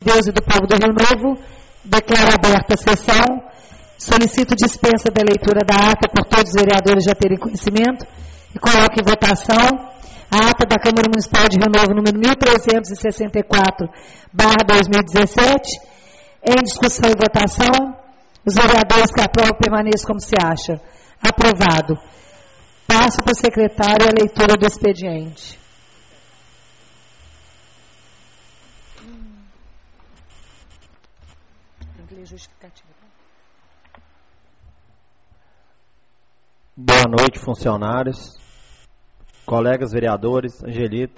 Deus e do povo do Rio Novo, declaro aberta a sessão, solicito dispensa da leitura da ata por todos os vereadores já terem conhecimento e coloco em votação a ata da Câmara Municipal de Rio Novo, número 1364/2017, em discussão e votação. Os vereadores que aprovam permaneçam como se acha. Aprovado. Passo para o secretário a leitura do expediente. Boa noite, funcionários, colegas vereadores, Angelita.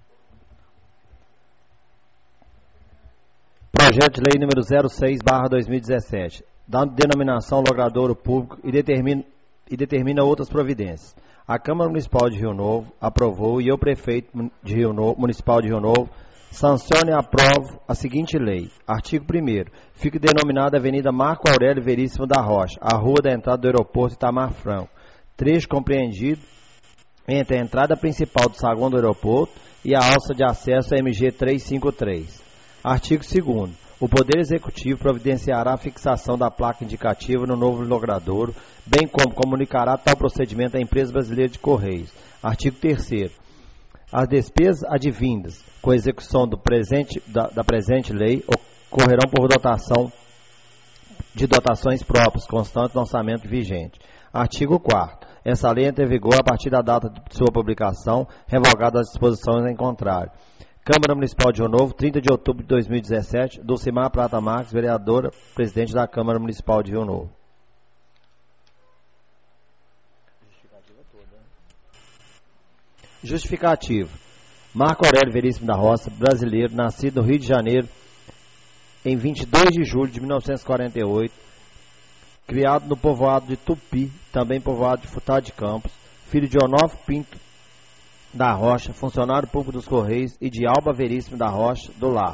Projeto de lei número 06/2017, dando denominação ao logradouro público e determina outras providências. A Câmara Municipal de Rio Novo aprovou e o prefeito municipal de Rio Novo sanciona e aprova a seguinte lei. Artigo 1º. Fica denominada Avenida Marco Aurélio Veríssimo da Rocha, a rua da entrada do aeroporto Itamar Franco. Trecho compreendido entre a entrada principal do saguão do aeroporto e a alça de acesso MG 353. Artigo 2º. O Poder Executivo providenciará a fixação da placa indicativa no novo logradouro, bem como comunicará tal procedimento à Empresa Brasileira de Correios. Artigo 3º. As despesas advindas com a execução da presente lei ocorrerão por dotações próprias, constantes no orçamento vigente. Artigo 4º. Essa lei entra em vigor a partir da data de sua publicação, revogadas as disposições em contrário. Câmara Municipal de Rio Novo, 30 de outubro de 2017, Dulcimar Prata Marques, vereadora, presidente da Câmara Municipal de Rio Novo. Justificativo. Marco Aurélio Veríssimo da Roça, brasileiro, nascido no Rio de Janeiro, em 22 de julho de 1948, criado no povoado de Tupi, também povoado de Futá de Campos, filho de Onofre Pinto da Rocha, funcionário público dos Correios, e de Alba Veríssimo da Rocha, do Lar.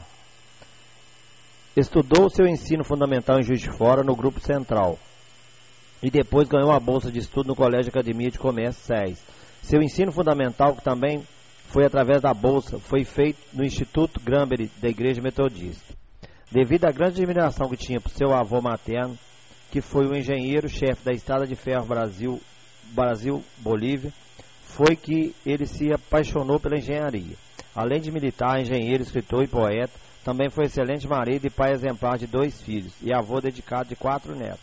Estudou seu ensino fundamental em Juiz de Fora, no Grupo Central, e depois ganhou a bolsa de estudo no Colégio Academia de Comércio SES. Seu ensino fundamental, que também foi através da bolsa, foi feito no Instituto Granberry da Igreja Metodista. Devido à grande admiração que tinha por seu avô materno, que foi o engenheiro-chefe da Estrada de Ferro Brasil-Bolívia, foi que ele se apaixonou pela engenharia. Além de militar, engenheiro, escritor e poeta, também foi excelente marido e pai exemplar de 2 filhos e avô dedicado de 4 netos.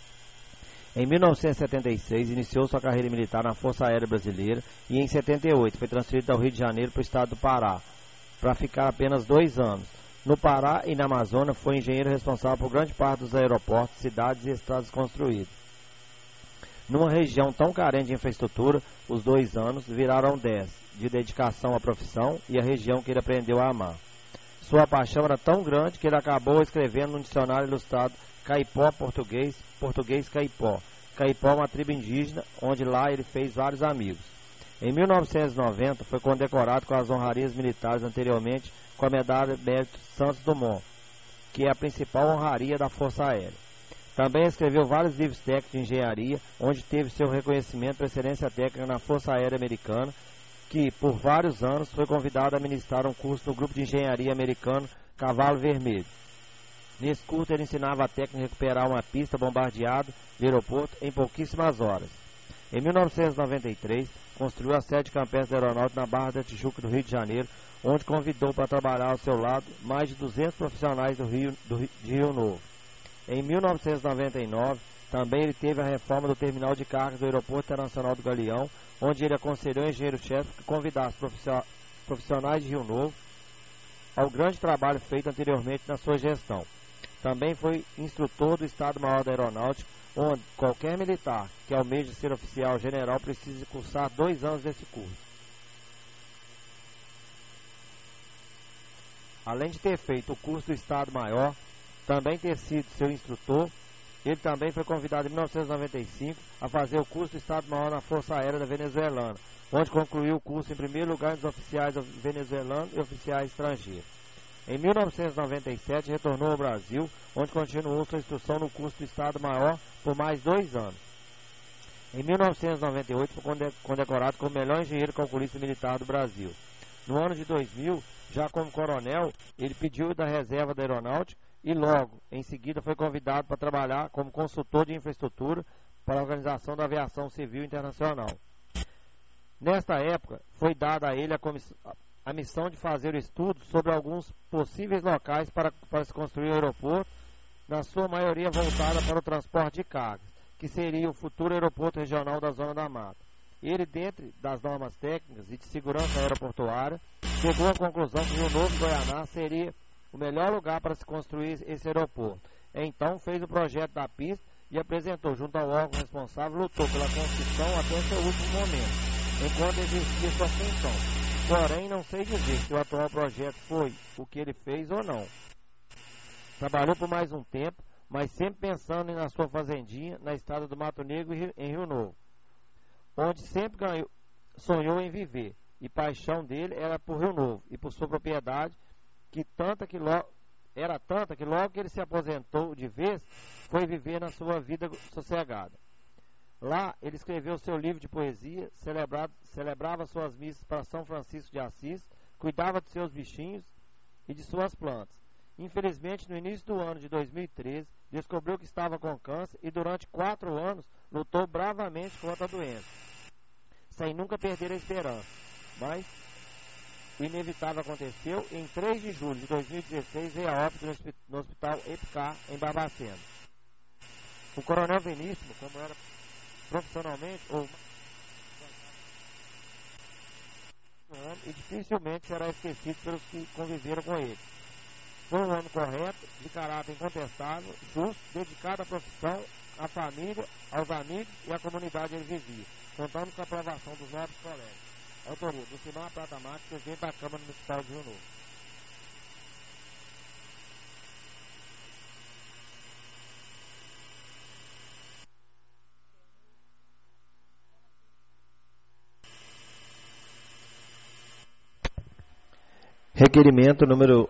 Em 1976, iniciou sua carreira militar na Força Aérea Brasileira e em 78 foi transferido ao Rio de Janeiro para o estado do Pará, para ficar apenas 2 anos. No Pará e na Amazônia, foi engenheiro responsável por grande parte dos aeroportos, cidades e estradas construídas. Numa região tão carente de infraestrutura, os 2 anos viraram 10, de dedicação à profissão e à região que ele aprendeu a amar. Sua paixão era tão grande que ele acabou escrevendo no dicionário ilustrado Caipó Português, Português Caipó. Caipó é uma tribo indígena, onde lá ele fez vários amigos. Em 1990, foi condecorado com as honrarias militares anteriormente com a medalha Mérito Santos Dumont, que é a principal honraria da Força Aérea. Também escreveu vários livros técnicos de engenharia, onde teve seu reconhecimento por excelência técnica na Força Aérea Americana, que, por vários anos, foi convidado a ministrar um curso no Grupo de Engenharia Americano Cavalo Vermelho. Nesse curso, ele ensinava a técnica de recuperar uma pista bombardeada de aeroporto em pouquíssimas horas. Em 1993, construiu a sede campestre da Aeronáutica na Barra da Tijuca, do Rio de Janeiro, onde convidou para trabalhar ao seu lado mais de 200 profissionais de Rio Novo. Em 1999, também ele teve a reforma do terminal de cargas do Aeroporto Internacional do Galeão, onde ele aconselhou o engenheiro-chefe que convidasse profissionais de Rio Novo ao grande trabalho feito anteriormente na sua gestão. Também foi instrutor do Estado-Maior da Aeronáutica, onde qualquer militar que almeje ser oficial general precisa cursar 2 anos desse curso. Além de ter feito o curso do Estado-Maior, também ter sido seu instrutor, ele também foi convidado em 1995 a fazer o curso do Estado-Maior na Força Aérea da Venezuelana, onde concluiu o curso em primeiro lugar dos oficiais venezuelanos e oficiais estrangeiros. Em 1997, retornou ao Brasil, onde continuou sua instrução no curso do Estado-Maior por mais 2 anos. Em 1998, foi condecorado como melhor engenheiro calculista militar do Brasil. No ano de 2000, Já como coronel, ele pediu da reserva da aeronáutica e logo, em seguida, foi convidado para trabalhar como consultor de infraestrutura para a Organização da Aviação Civil Internacional. Nesta época, foi dada a ele a missão de fazer o estudo sobre alguns possíveis locais para se construir o aeroporto, na sua maioria voltada para o transporte de cargas, que seria o futuro aeroporto regional da Zona da Mata. Ele, dentre das normas técnicas e de segurança aeroportuária, chegou à conclusão que Rio Novo e Goianá seria o melhor lugar para se construir esse aeroporto. Então, fez o projeto da pista e apresentou junto ao órgão responsável, lutou pela construção até seu último momento, enquanto exercia sua função. Porém, não sei dizer se o atual projeto foi o que ele fez ou não. Trabalhou por mais um tempo, mas sempre pensando na sua fazendinha, na estrada do Mato Negro, em Rio Novo, onde sempre sonhou em viver, e paixão dele era por Rio Novo e por sua propriedade, era tanta que logo que ele se aposentou de vez, foi viver na sua vida sossegada. Lá, ele escreveu seu livro de poesia, celebrava suas missas para São Francisco de Assis, cuidava de seus bichinhos e de suas plantas. Infelizmente, no início do ano de 2013, descobriu que estava com câncer e durante 4 anos lutou bravamente contra a doença, sem nunca perder a esperança. Mas o inevitável aconteceu e em 3 de julho de 2016 veio a óbito no Hospital EPICAR, em Barbacena. O coronel Veníssimo, como era profissionalmente e dificilmente será esquecido pelos que conviveram com ele. Foi um homem correto, de caráter incontestável, justo, dedicado à profissão, à família, aos amigos e à comunidade onde ele vivia, contando com a aprovação dos novos colegas. Autoria: Ducimar Prata Marques, presidente da Câmara Municipal de Rio Novo. Requerimento número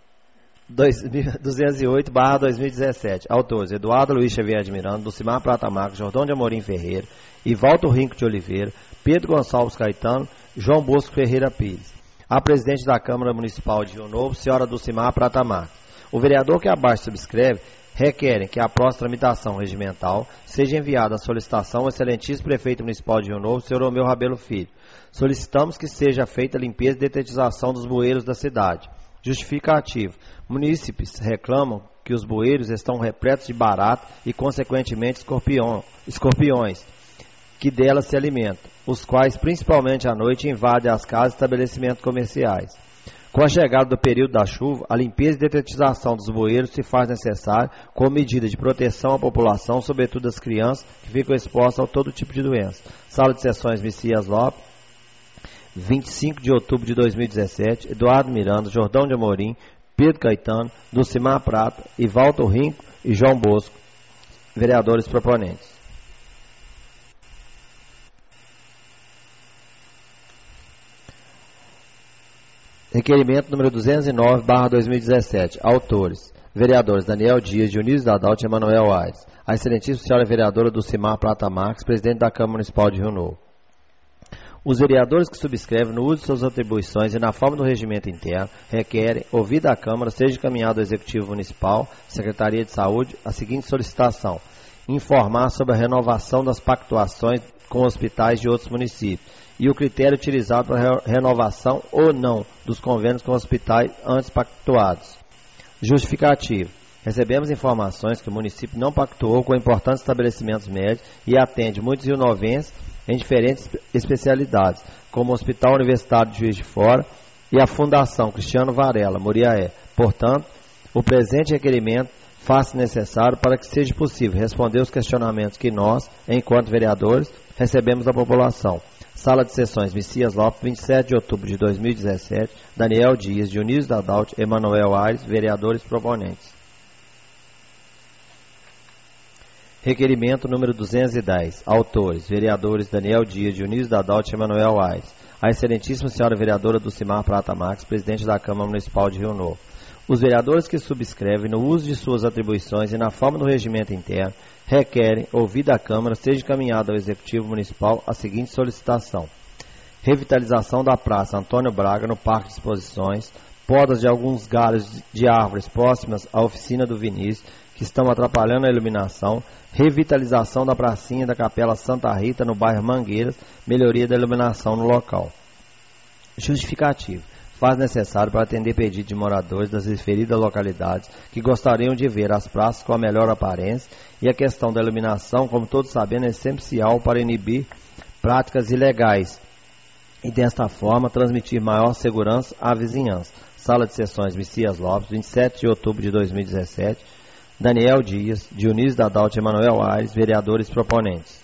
208/2017. Autores: Eduardo Luiz Xavier de Miranda, Ducimar Prata Marques, Jordão de Amorim Ferreira, Ivaldo Rinco de Oliveira, Pedro Gonçalves Caetano, João Bosco Ferreira Pires. A presidente da Câmara Municipal de Rio Novo, senhora Ducimar Prata Marques. O vereador que abaixo subscreve requerem que após tramitação regimental seja enviada a solicitação ao excelentíssimo prefeito municipal de Rio Novo, senhor Romeu Rabelo Filho. Solicitamos que seja feita a limpeza e detetização dos bueiros da cidade. Justificativo: munícipes reclamam que os bueiros estão repletos de barata e, consequentemente, escorpiões que delas se alimentam, os quais, principalmente à noite, invadem as casas e estabelecimentos comerciais. Com a chegada do período da chuva, a limpeza e detetização dos bueiros se faz necessária como medida de proteção à população, sobretudo as crianças, que ficam expostas a todo tipo de doença. Sala de Sessões Messias Lopes, 25 de outubro de 2017, Eduardo Miranda, Jordão de Amorim, Pedro Caetano, Ducimar Prata, Ivaldo Rinco e João Bosco, vereadores proponentes. Requerimento número 209/2017. Autores: vereadores Daniel Dias, Dionísio Dadalt e Emanuel Aires. A excelentíssima senhora vereadora Ducimar Prata Marques, presidente da Câmara Municipal de Rio Novo. Os vereadores que subscrevem no uso de suas atribuições e na forma do regimento interno requerem, ouvida a Câmara, seja encaminhado ao Executivo Municipal, Secretaria de Saúde, a seguinte solicitação: informar sobre a renovação das pactuações com hospitais de outros municípios e o critério utilizado para a renovação ou não dos convênios com hospitais antes pactuados. Justificativo: recebemos informações que o município não pactuou com importantes estabelecimentos médicos e atende muitos rionovenses em diferentes especialidades, como o Hospital Universitário de Juiz de Fora e a Fundação Cristiano Varela, Muriaé. Portanto, o presente requerimento faz-se necessário para que seja possível responder os questionamentos que nós, enquanto vereadores, recebemos da população. Sala de Sessões Messias Lopes, 27 de outubro de 2017, Daniel Dias, Dionísio Dadalt, Emanuel Aires, vereadores proponentes. Requerimento número 210. Autores: vereadores Daniel Dias, Dionísio Dadalt e Emanuel Aires. A excelentíssima senhora vereadora Ducimar Prata Marques, presidente da Câmara Municipal de Rio Novo. Os vereadores que subscrevem no uso de suas atribuições e na forma do regimento interno requerem, ouvida a Câmara, seja encaminhado ao Executivo Municipal a seguinte solicitação: revitalização da Praça Antônio Braga no Parque de Exposições, podas de alguns galhos de árvores próximas à oficina do Vinícius, que estão atrapalhando a iluminação, revitalização da pracinha da Capela Santa Rita no bairro Mangueiras, melhoria da iluminação no local. Justificativo. Faz necessário para atender pedido de moradores das referidas localidades que gostariam de ver as praças com a melhor aparência, e a questão da iluminação, como todos sabemos, é essencial para inibir práticas ilegais e desta forma transmitir maior segurança à vizinhança. Sala de Sessões Messias Lopes, 27 de outubro de 2017. Daniel Dias, Dionísio Dadalt e Emanuel Aires, vereadores proponentes.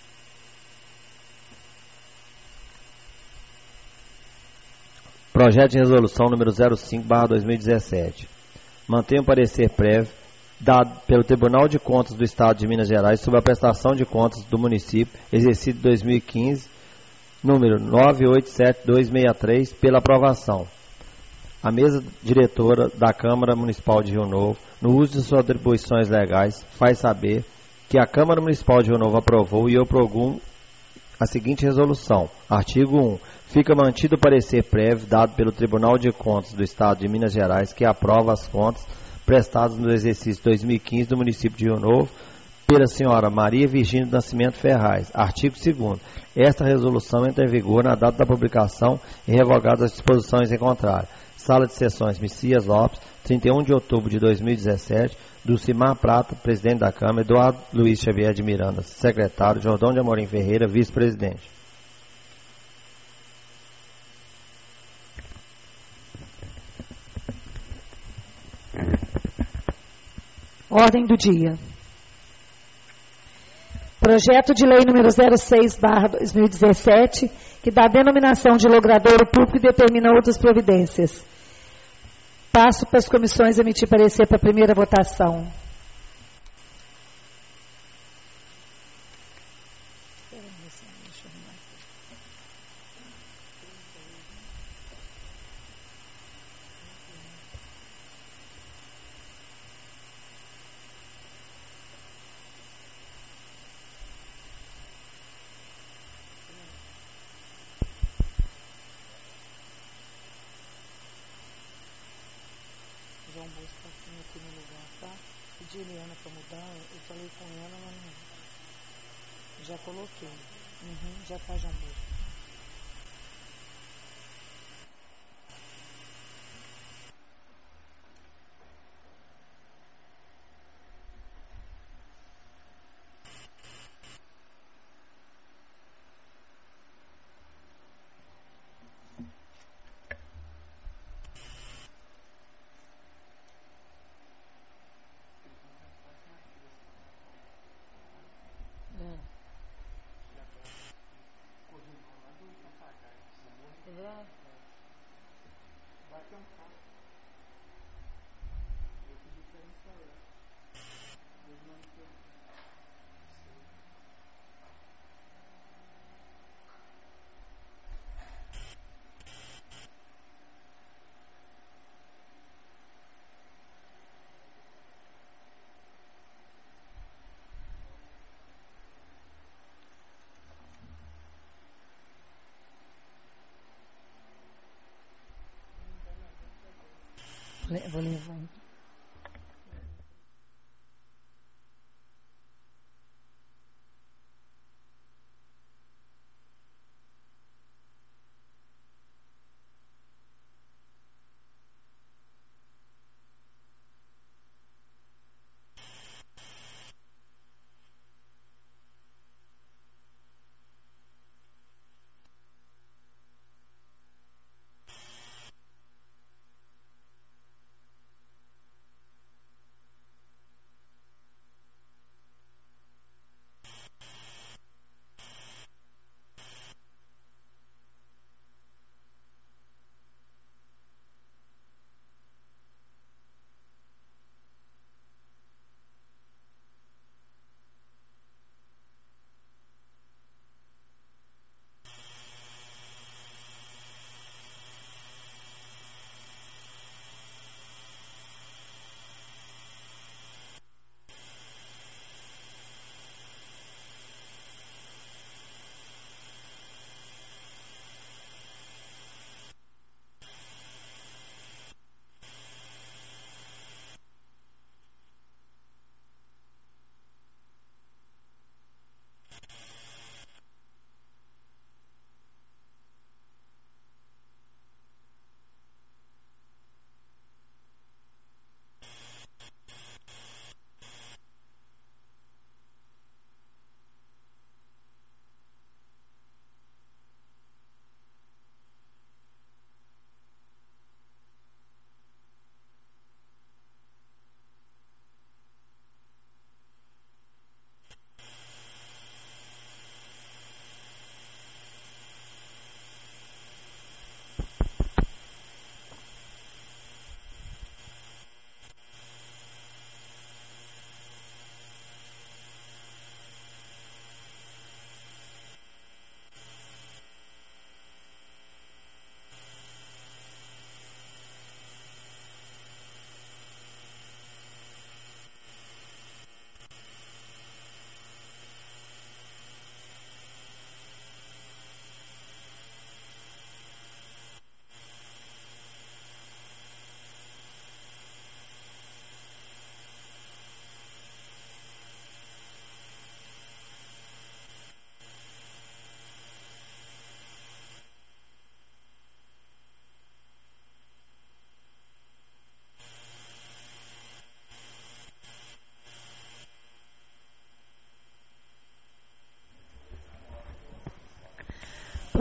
Projeto de resolução número 05/2017. Mantém o parecer prévio dado pelo Tribunal de Contas do Estado de Minas Gerais sobre a prestação de contas do município, exercício 2015, número 987263, pela aprovação. A mesa diretora da Câmara Municipal de Rio Novo, no uso de suas atribuições legais, faz saber que a Câmara Municipal de Rio Novo aprovou e eu propugnam a seguinte resolução. Artigo 1. Fica mantido o parecer prévio dado pelo Tribunal de Contas do Estado de Minas Gerais, que aprova as contas prestadas no exercício 2015 do município de Rio Novo pela senhora Maria Virgínia do Nascimento Ferraz. Artigo 2º. Esta resolução entra em vigor na data da publicação e revogadas as disposições em contrário. Sala de Sessões Messias Lopes, 31 de outubro de 2017, Dulcimar Prata, presidente da Câmara, Eduardo Luiz Xavier de Miranda, secretário, Jordão de Amorim Ferreira, vice-presidente. Ordem do dia. Projeto de lei número 06/2017, que dá denominação de logradouro público e determina outras providências. Passo para as comissões emitir parecer para a primeira votação. João Bosco está aqui no lugar, tá? Pedi a Eliana para mudar, eu falei com ela, mas não. Já coloquei. Já tá, João Bosco. Vou levar.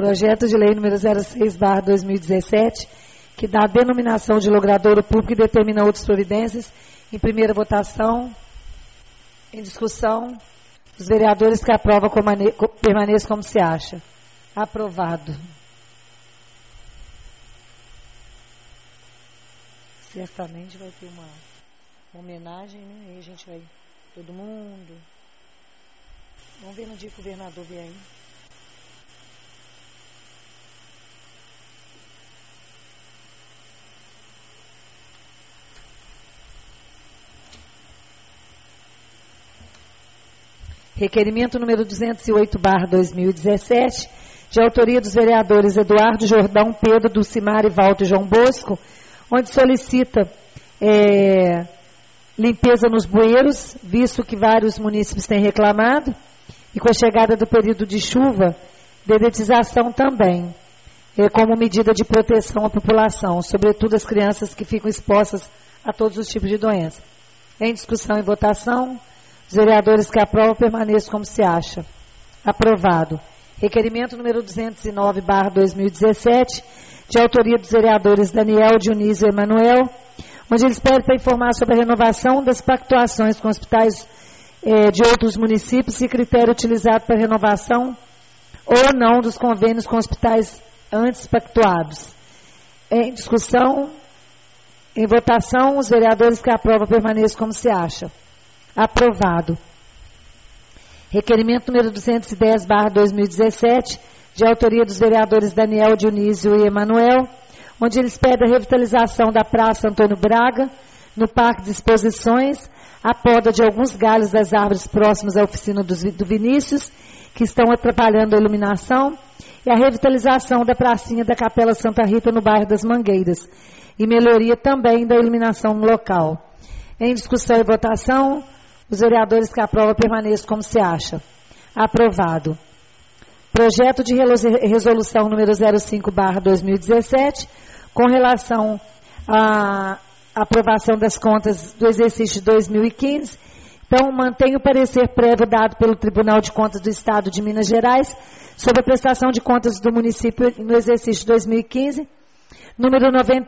Projeto de lei número 06/2017, que dá a denominação de logradouro público e determina outras providências. Em primeira votação, em discussão, os vereadores que aprovam permaneçam como se acha. Aprovado. Certamente vai ter uma homenagem, né? Aí a gente vai, todo mundo. Vamos ver no dia que o governador vier aí. Requerimento número 208/2017, de autoria dos vereadores Eduardo Jordão, Pedro Dulcimar, Valto e João Bosco, onde solicita limpeza nos bueiros, visto que vários munícipes têm reclamado, e com a chegada do período de chuva, dedetização também, como medida de proteção à população, sobretudo as crianças que ficam expostas a todos os tipos de doenças. Em discussão e votação, os vereadores que aprovam permaneçam como se acha. Aprovado. Requerimento número 209/2017, de autoria dos vereadores Daniel, Dionísio e Emanuel, onde eles pedem para informar sobre a renovação das pactuações com hospitais de outros municípios e critério utilizado para renovação ou não dos convênios com hospitais antes pactuados. Em discussão, em votação, os vereadores que aprovam permaneçam como se acha. Aprovado. Requerimento número 210/2017, de autoria dos vereadores Daniel, Dionísio e Emanuel, onde eles pedem a revitalização da Praça Antônio Braga, no Parque de Exposições, a poda de alguns galhos das árvores próximas à oficina do Vinícius, que estão atrapalhando a iluminação, e a revitalização da pracinha da Capela Santa Rita, no bairro das Mangueiras, e melhoria também da iluminação no local. Em discussão e votação, os vereadores que aprovam permaneçam como se acha. Aprovado. Projeto de resolução número 05/2017, com relação à aprovação das contas do exercício de 2015. Então, mantém o parecer prévio dado pelo Tribunal de Contas do Estado de Minas Gerais sobre a prestação de contas do município no exercício de 2015, número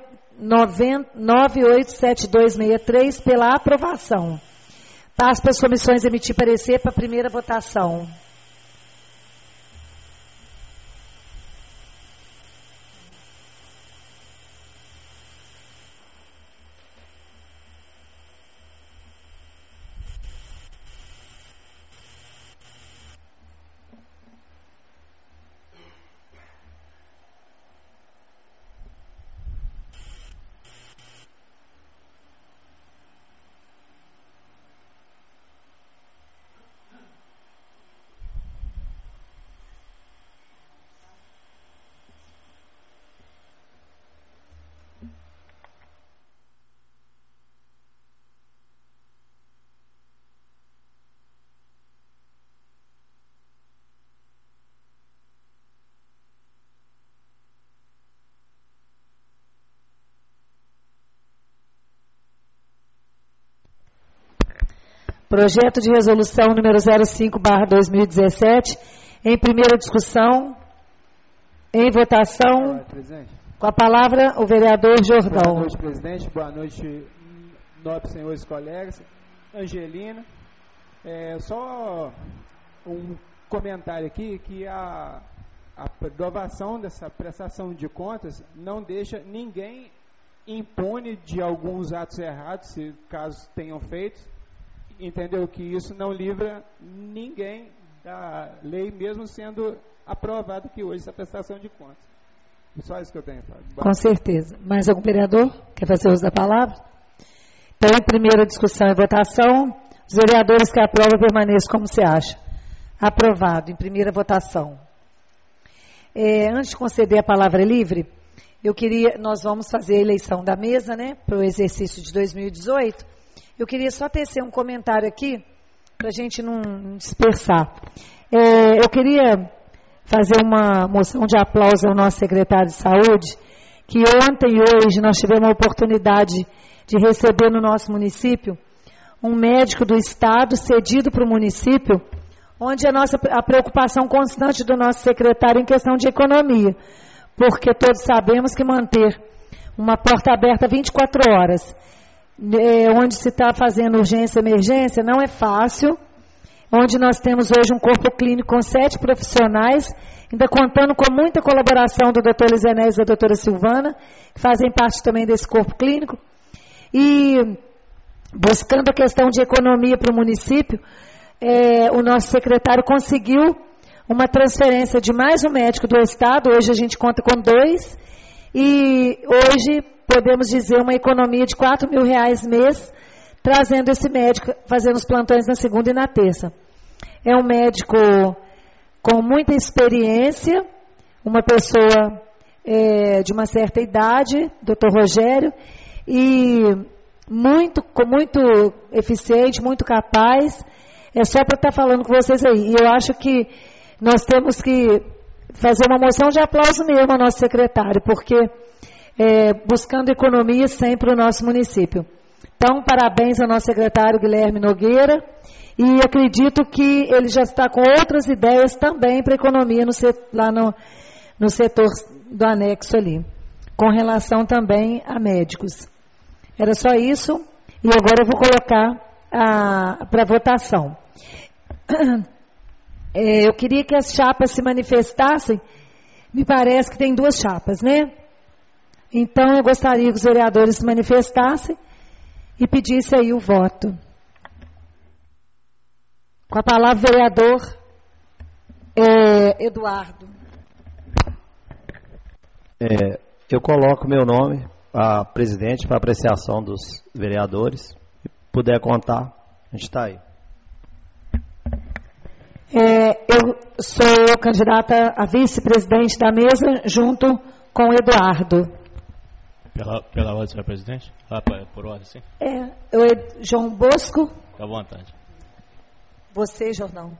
987263, pela aprovação. Passo para as comissões emitir parecer para a primeira votação. Projeto de resolução número 05/2017, em primeira discussão, em votação. Com a palavra, o vereador Jordão. Boa noite, presidente. Boa noite, nobres senhores colegas. Angelina. Só um comentário aqui, que a aprovação dessa prestação de contas não deixa ninguém impune de alguns atos errados, se caso tenham feito. Entendeu? Que isso não livra ninguém da lei, mesmo sendo aprovado aqui hoje essa prestação de contas. Só isso que eu tenho. Com certeza. Mais algum vereador quer fazer uso da palavra? Então, em primeira discussão e votação, os vereadores que aprovam permaneçam como se acha. Aprovado, em primeira votação. Antes de conceder a palavra livre, nós vamos fazer a eleição da mesa, né, para o exercício de 2018. Eu queria só tecer um comentário aqui, para a gente não dispersar. Eu queria fazer uma moção de aplauso ao nosso secretário de Saúde, que ontem e hoje nós tivemos a oportunidade de receber no nosso município um médico do Estado cedido para o município, onde a preocupação constante do nosso secretário em questão de economia, porque todos sabemos que manter uma porta aberta 24 horas, onde se está fazendo urgência e emergência, não é fácil, onde nós temos hoje um corpo clínico com 7 profissionais, ainda contando com muita colaboração do Dr. Lizenés e da doutora Silvana, que fazem parte também desse corpo clínico, e buscando a questão de economia para o município, o nosso secretário conseguiu uma transferência de mais um médico do Estado, hoje a gente conta com 2, e hoje podemos dizer uma economia de R$4.000 mês, trazendo esse médico, fazendo os plantões na segunda e na terça. É um médico com muita experiência, uma pessoa de uma certa idade, Dr. Rogério, e muito eficiente, muito capaz. É só para estar falando com vocês aí. E eu acho que nós temos que fazer uma moção de aplauso mesmo ao nosso secretário, porque buscando economia sempre no nosso município. Então, parabéns ao nosso secretário Guilherme Nogueira, e acredito que ele já está com outras ideias também para economia lá no setor do anexo ali, com relação também a médicos. Era só isso, e agora eu vou colocar para votação. Eu queria que as chapas se manifestassem, me parece que tem 2 chapas, né? Então, eu gostaria que os vereadores se manifestassem e pedissem aí o voto. Com a palavra, vereador Eduardo. Eu coloco meu nome a presidente para apreciação dos vereadores. Se puder contar, a gente está aí. Eu sou candidata a vice-presidente da mesa, junto com o Eduardo. Pela ordem, senhor presidente? Por ordem, sim? João Bosco. Fique à vontade. Você, Jordão.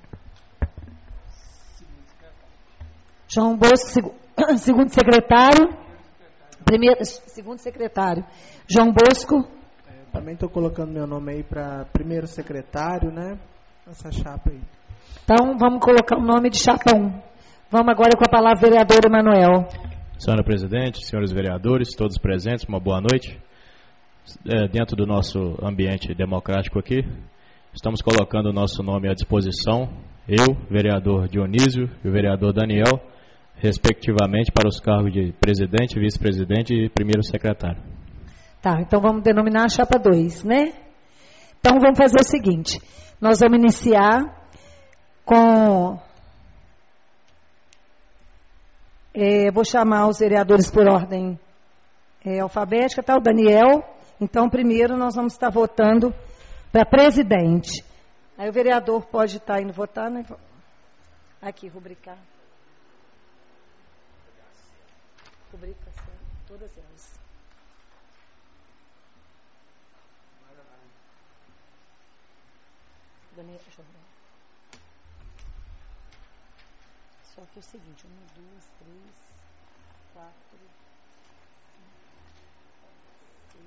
João Bosco, segundo secretário. Segundo secretário. João Bosco. Também estou colocando meu nome aí para primeiro secretário, né? Essa chapa aí. Então, vamos colocar o nome de chapa 1. Vamos agora com a palavra, vereador Emanuel. Senhora presidente, senhores vereadores, todos presentes, uma boa noite. Dentro do nosso ambiente democrático aqui, estamos colocando o nosso nome à disposição, eu, vereador Dionísio e o vereador Daniel, respectivamente para os cargos de presidente, vice-presidente e primeiro secretário. Tá, então vamos denominar a chapa 2, né? Então vamos fazer o seguinte, nós vamos iniciar com... vou chamar os vereadores por ordem alfabética, tá? O Daniel. Então, primeiro nós vamos estar votando para presidente. Aí o vereador pode estar indo votar, né? Aqui, rubricar. Rubrica, todas elas. Daniel, deixa eu ver. Só que é o seguinte, 1, 2, 3, 4, 5, 6,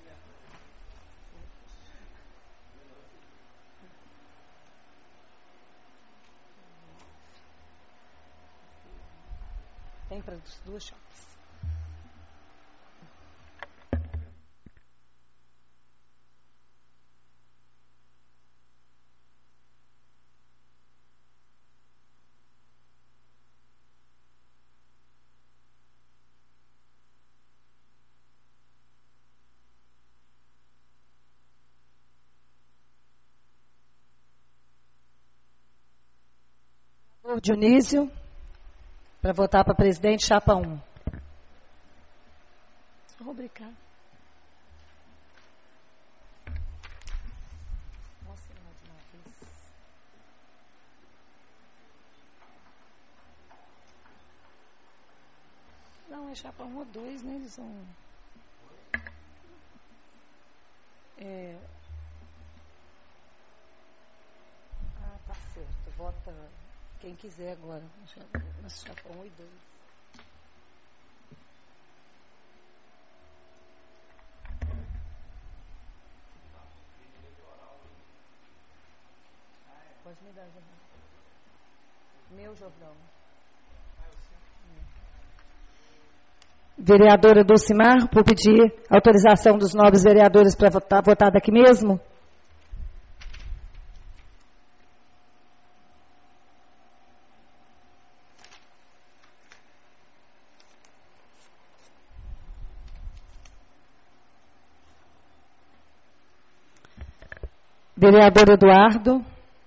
7, tem para 2 chapas. Dionísio, para votar para presidente, chapa 1. Só rubricar. Mostra mais uma vez. Não, é chapa 1 ou 2, né? Eles são... tá certo. Vota... Quem quiser agora, na chapa 1 e 2. Pode me dar, Jornal. Meu Jordão. Vereadora Dulcimar, por pedir autorização dos nobres vereadores para votar daqui mesmo. Vereador Eduardo.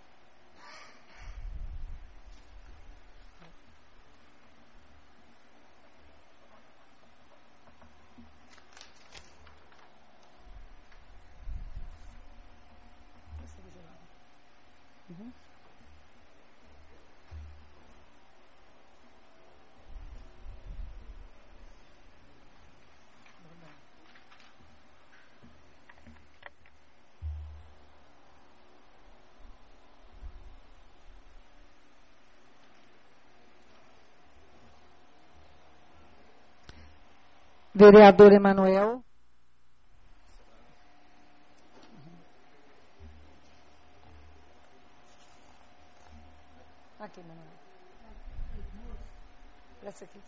Vereador Emanuel. Aqui, Emanuel. Essa aqui.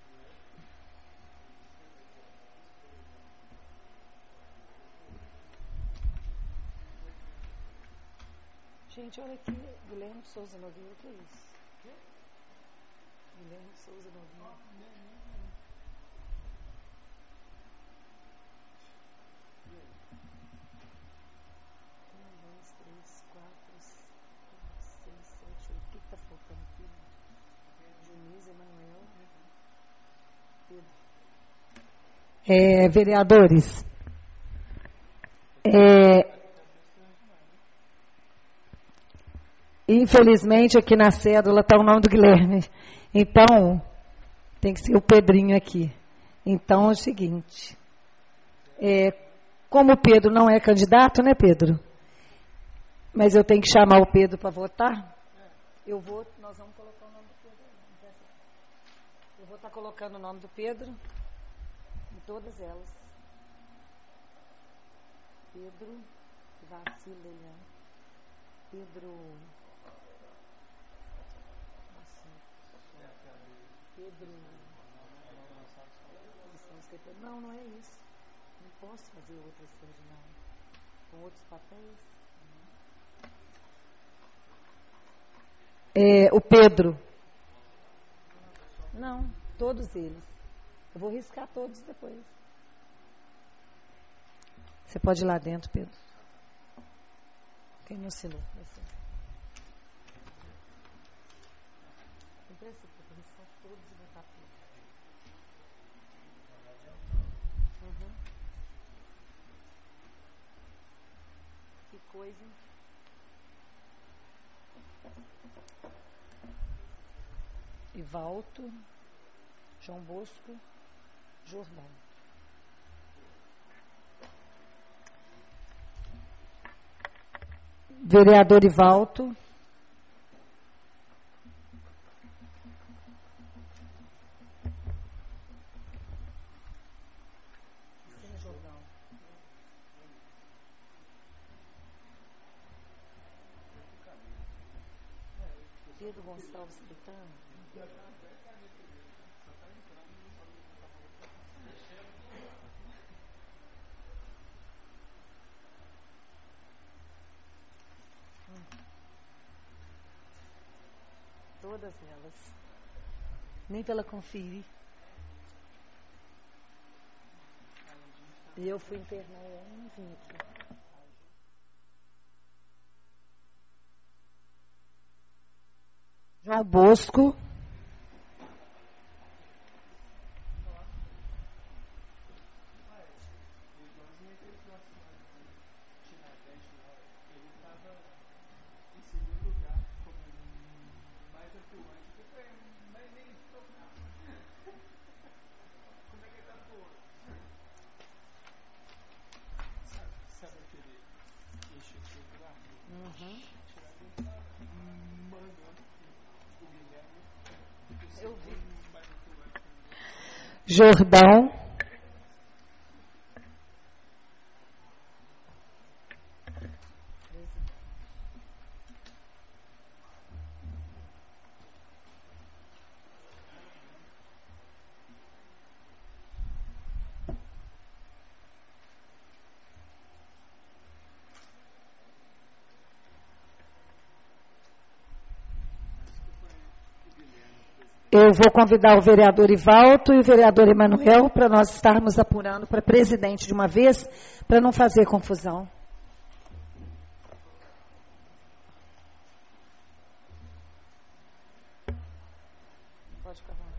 Gente, olha aqui, Guilherme Souza Nogueira, o que é isso? Guilherme Souza Nogueira. 7, 8. O que está faltando aqui? Dionísio, Emanuel, Pedro. Vereadores, infelizmente aqui na cédula está o nome do Guilherme. Então, tem que ser o Pedrinho aqui. Então, é o seguinte. Como o Pedro não é candidato, né, Pedro? Mas eu tenho que chamar o Pedro para votar. Eu vou, nós vamos colocar o nome do Pedro. Eu vou estar colocando o nome do Pedro em todas elas. Pedro, vacila, Eliane. Pedro. Pedro. Não, não é isso. Não posso fazer outra extraordinária. Com outros papéis. O Pedro. Não, todos eles. Eu vou riscar todos depois. Você pode ir lá dentro, Pedro. Quem me oscilou? Tem pressa, eu vou riscar todos e botar tudo. Que coisa. Ivalto, João Bosco, Jordão. Vereador Ivalto. Pedro Gonçalves Pitano. Todas elas. Nem para ela conferir. E eu fui internar ontem aqui. João Bosco. Jordão. Eu vou convidar o vereador Ivalto e o vereador Emanuel para nós estarmos apurando para presidente de uma vez, para não fazer confusão. Pode ficar à vontade.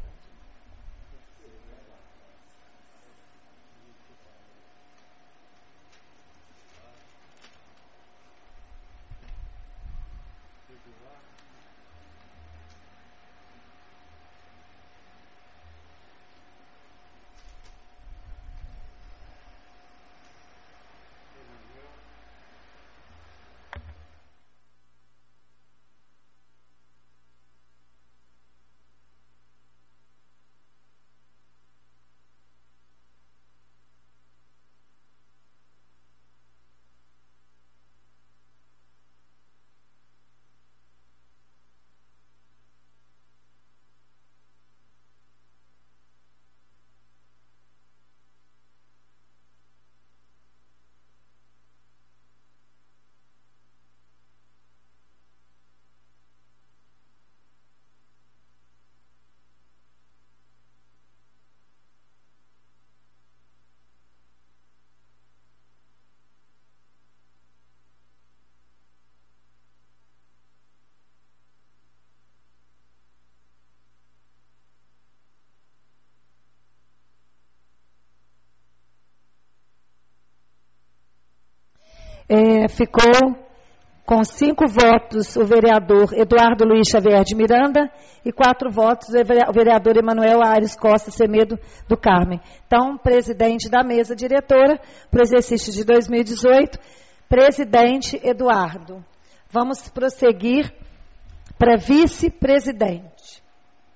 Ficou com 5 votos o vereador Eduardo Luiz Xavier de Miranda e 4 votos o vereador Emanuel Aires Costa Semedo do Carmen. Então, presidente da mesa diretora, para o exercício de 2018, presidente Eduardo. Vamos prosseguir para vice-presidente.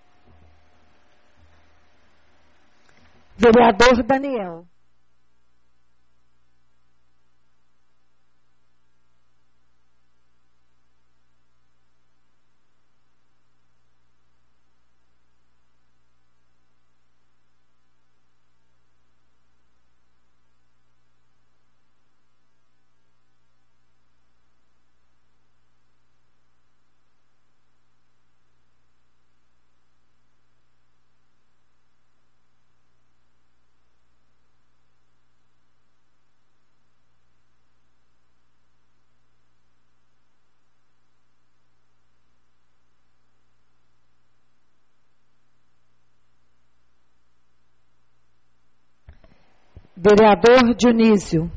Vereador Daniel. Vereador Dionísio.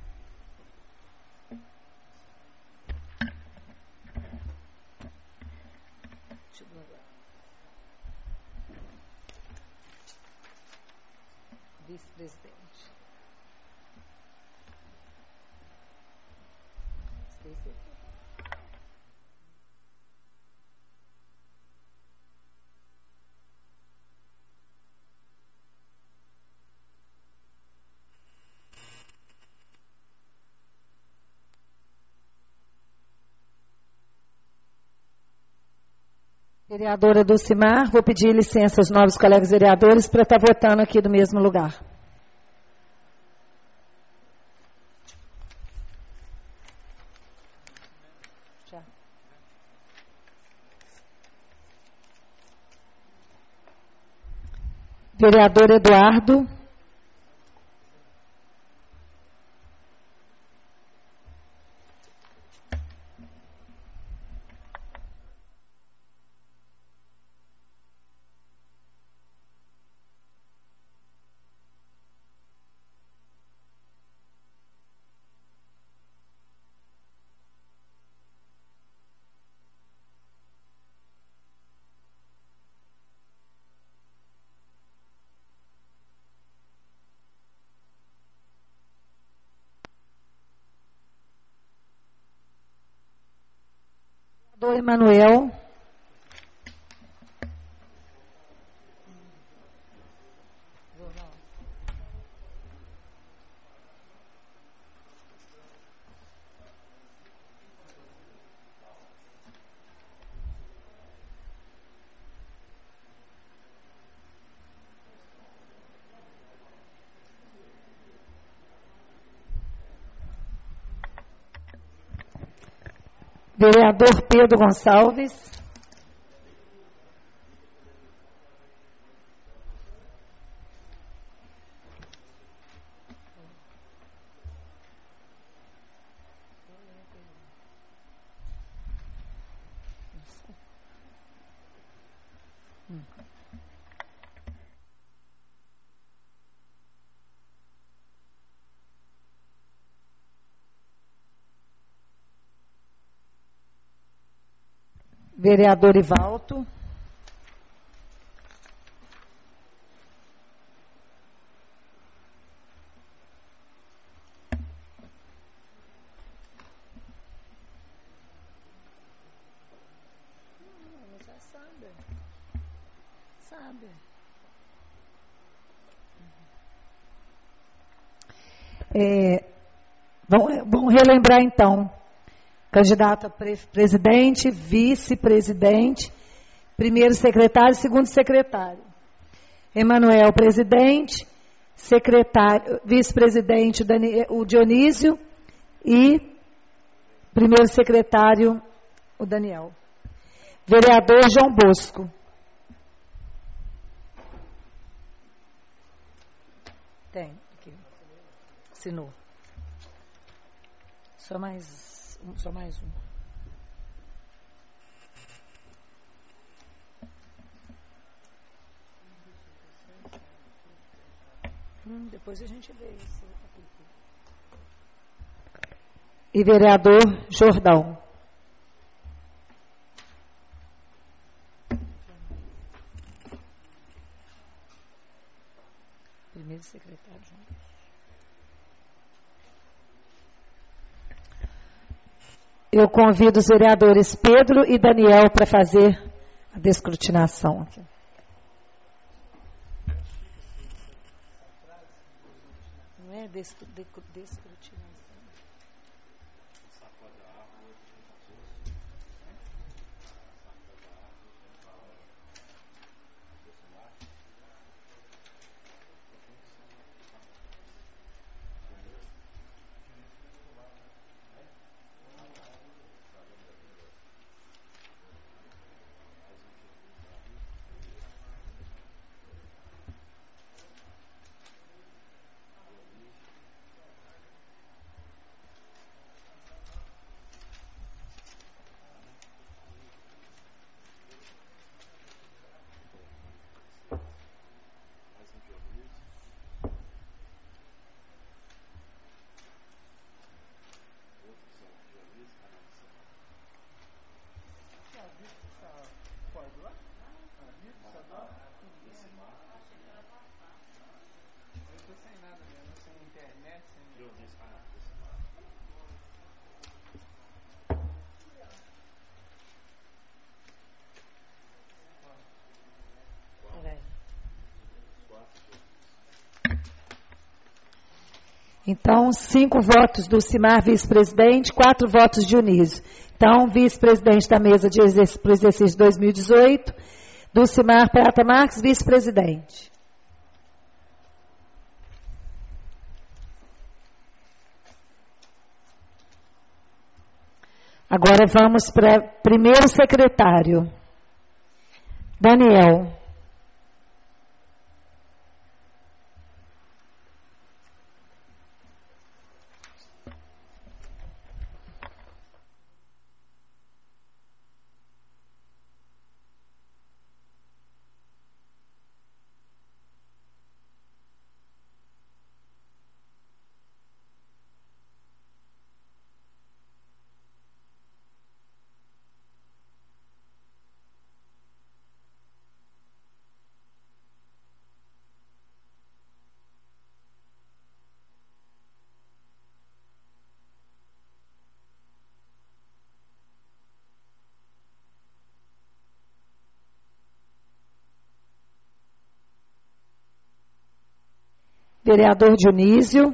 Vice-presidente. Vereadora Dulcimar, vou pedir licença aos novos colegas vereadores para estar votando aqui do mesmo lugar. Já. Vereador Eduardo. Vereador Emanuel. Vereador Pedro Gonçalves. Vereador Ivalto. Vamos relembrar então. Candidato a presidente, vice-presidente, primeiro secretário, segundo secretário. Emanuel, presidente, secretário, vice-presidente, o Dionísio e primeiro secretário, o Daniel. Vereador João Bosco. Tem, aqui. Assinou. Só mais um. Depois a gente vê isso. E vereador Jordão. Primeiro secretário João. Eu convido os vereadores Pedro e Daniel para fazer a descrutinação aqui. Não é descrutinação. Então, 5 votos do Cimar, vice-presidente, 4 votos de Dionísio. Então, vice-presidente da mesa para o exercício 2018, do Cimar Prata Marques, vice-presidente. Agora vamos para primeiro secretário. Daniel. Vereador Dionísio.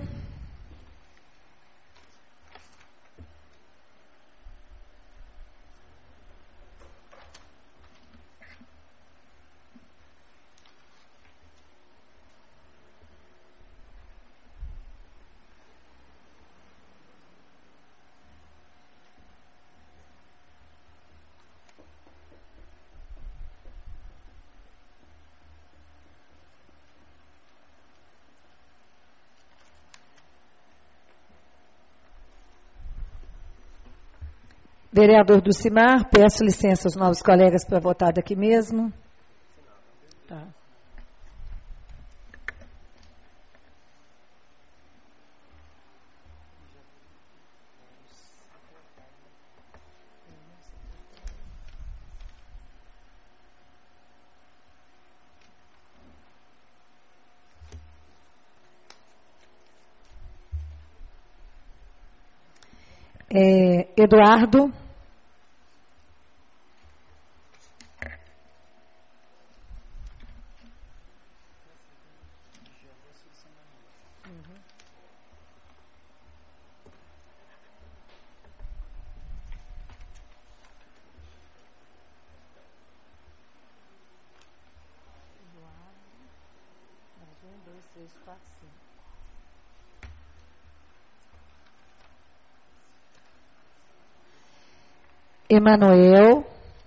Vereador do Cimar, peço licença aos novos colegas para votar daqui mesmo. Tá. Eduardo. Emanuel.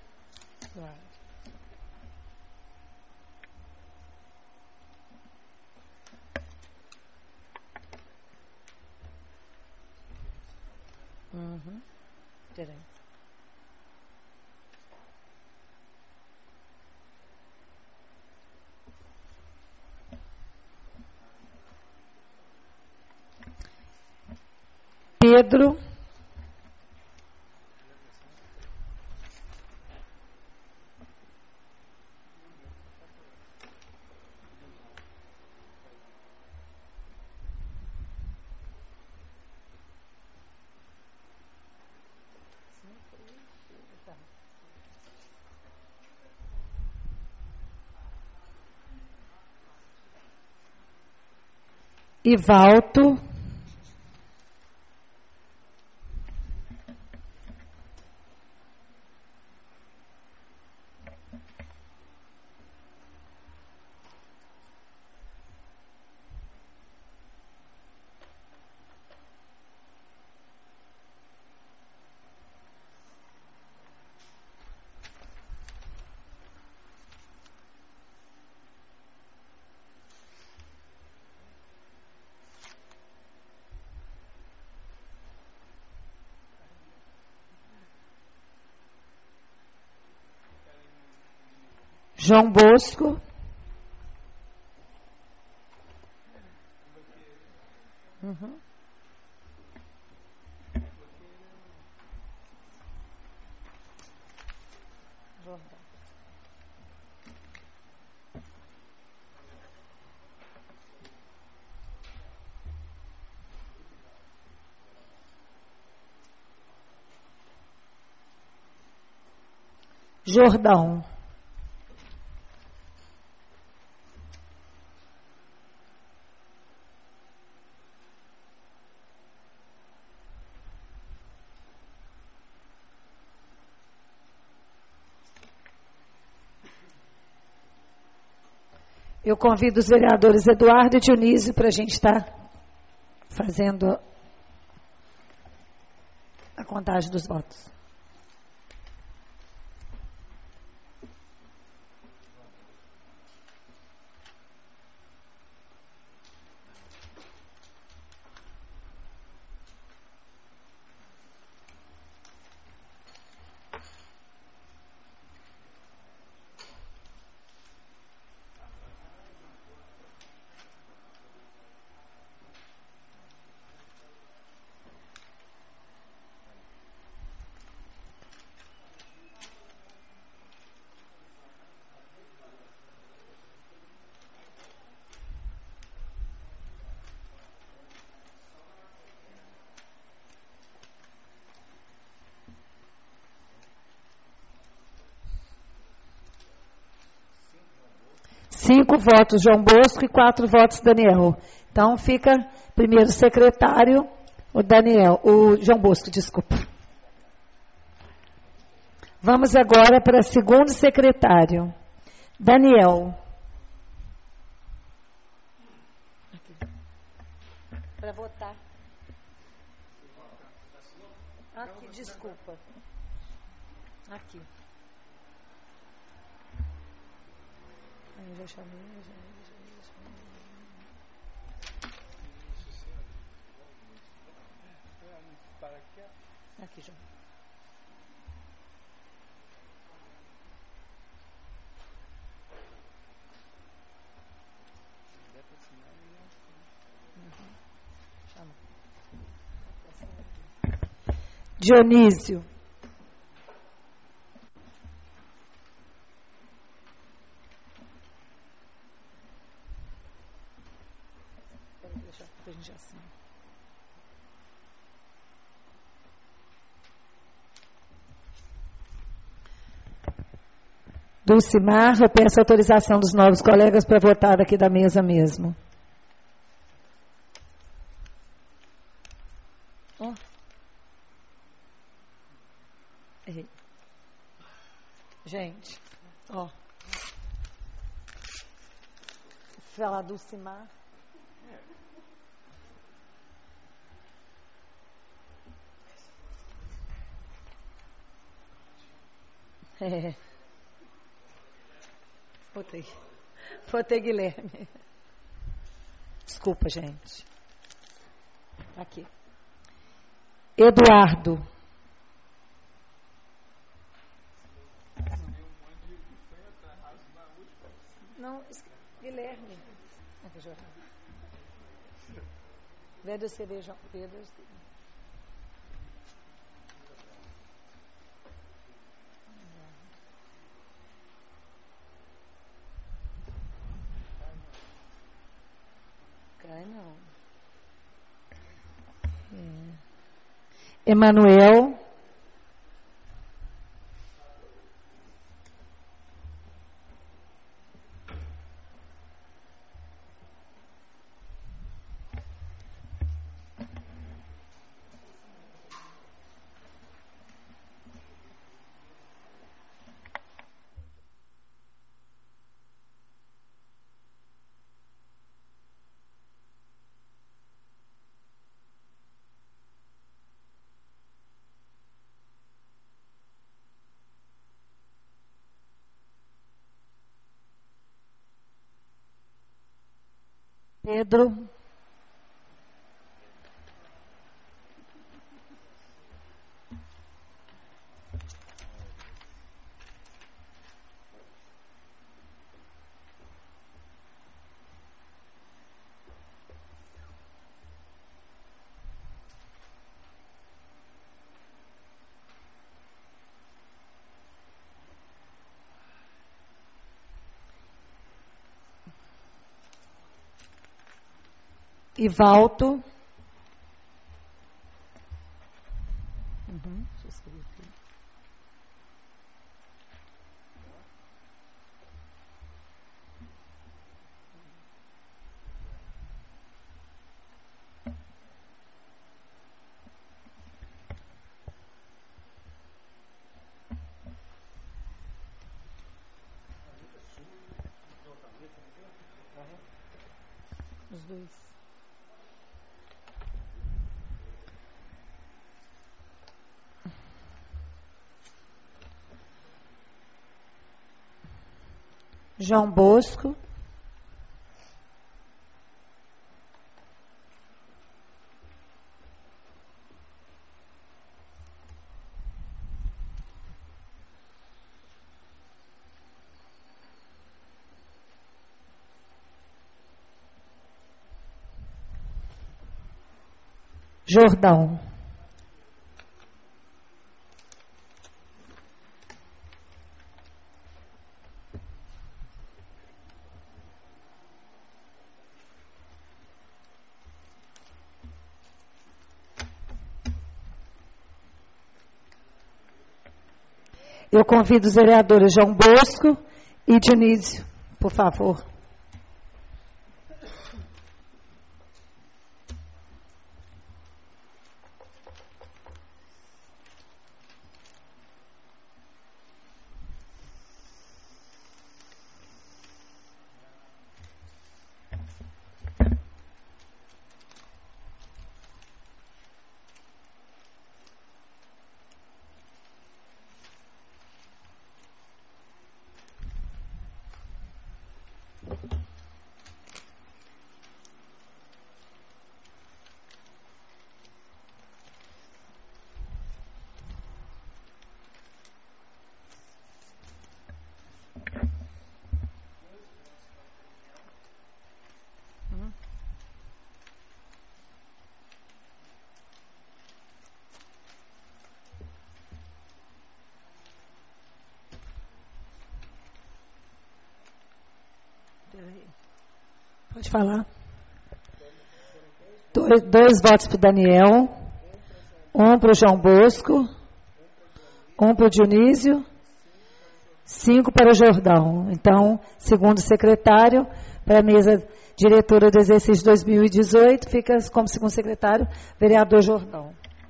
Direito. Pedro. Ivalto. João Bosco. Jordão. Eu convido os vereadores Eduardo e Dionísio para a gente estar fazendo a contagem dos votos. Cinco votos João Bosco e 4 votos Daniel. Então fica primeiro secretário o João Bosco, desculpa. Vamos agora para segundo secretário. Daniel. Para votar. Aqui, desculpa. Aqui. Eu já chamei, Aqui, João. Dionísio. Dulcimar, eu peço autorização dos novos colegas para votar aqui da mesa mesmo. Oh. Errei. Gente, ó. Falar Dulcimar. Votei Guilherme. Desculpa, gente. Aqui. Eduardo. Não, Guilherme. Pedro CD, Pedro. Cai não. Emanuel. Pedro. Ivaldo. Deixa eu escrever aqui. Os dois. João Bosco. Jordão. Eu convido os vereadores João Bosco e Dionísio, por favor. Pode falar. 2 votos para o Daniel, 1 para o João Bosco, 1 para o Dionísio, 5 para o Jordão. Então, segundo secretário, para a mesa diretora do exercício 2018, fica como segundo secretário, vereador Jordão.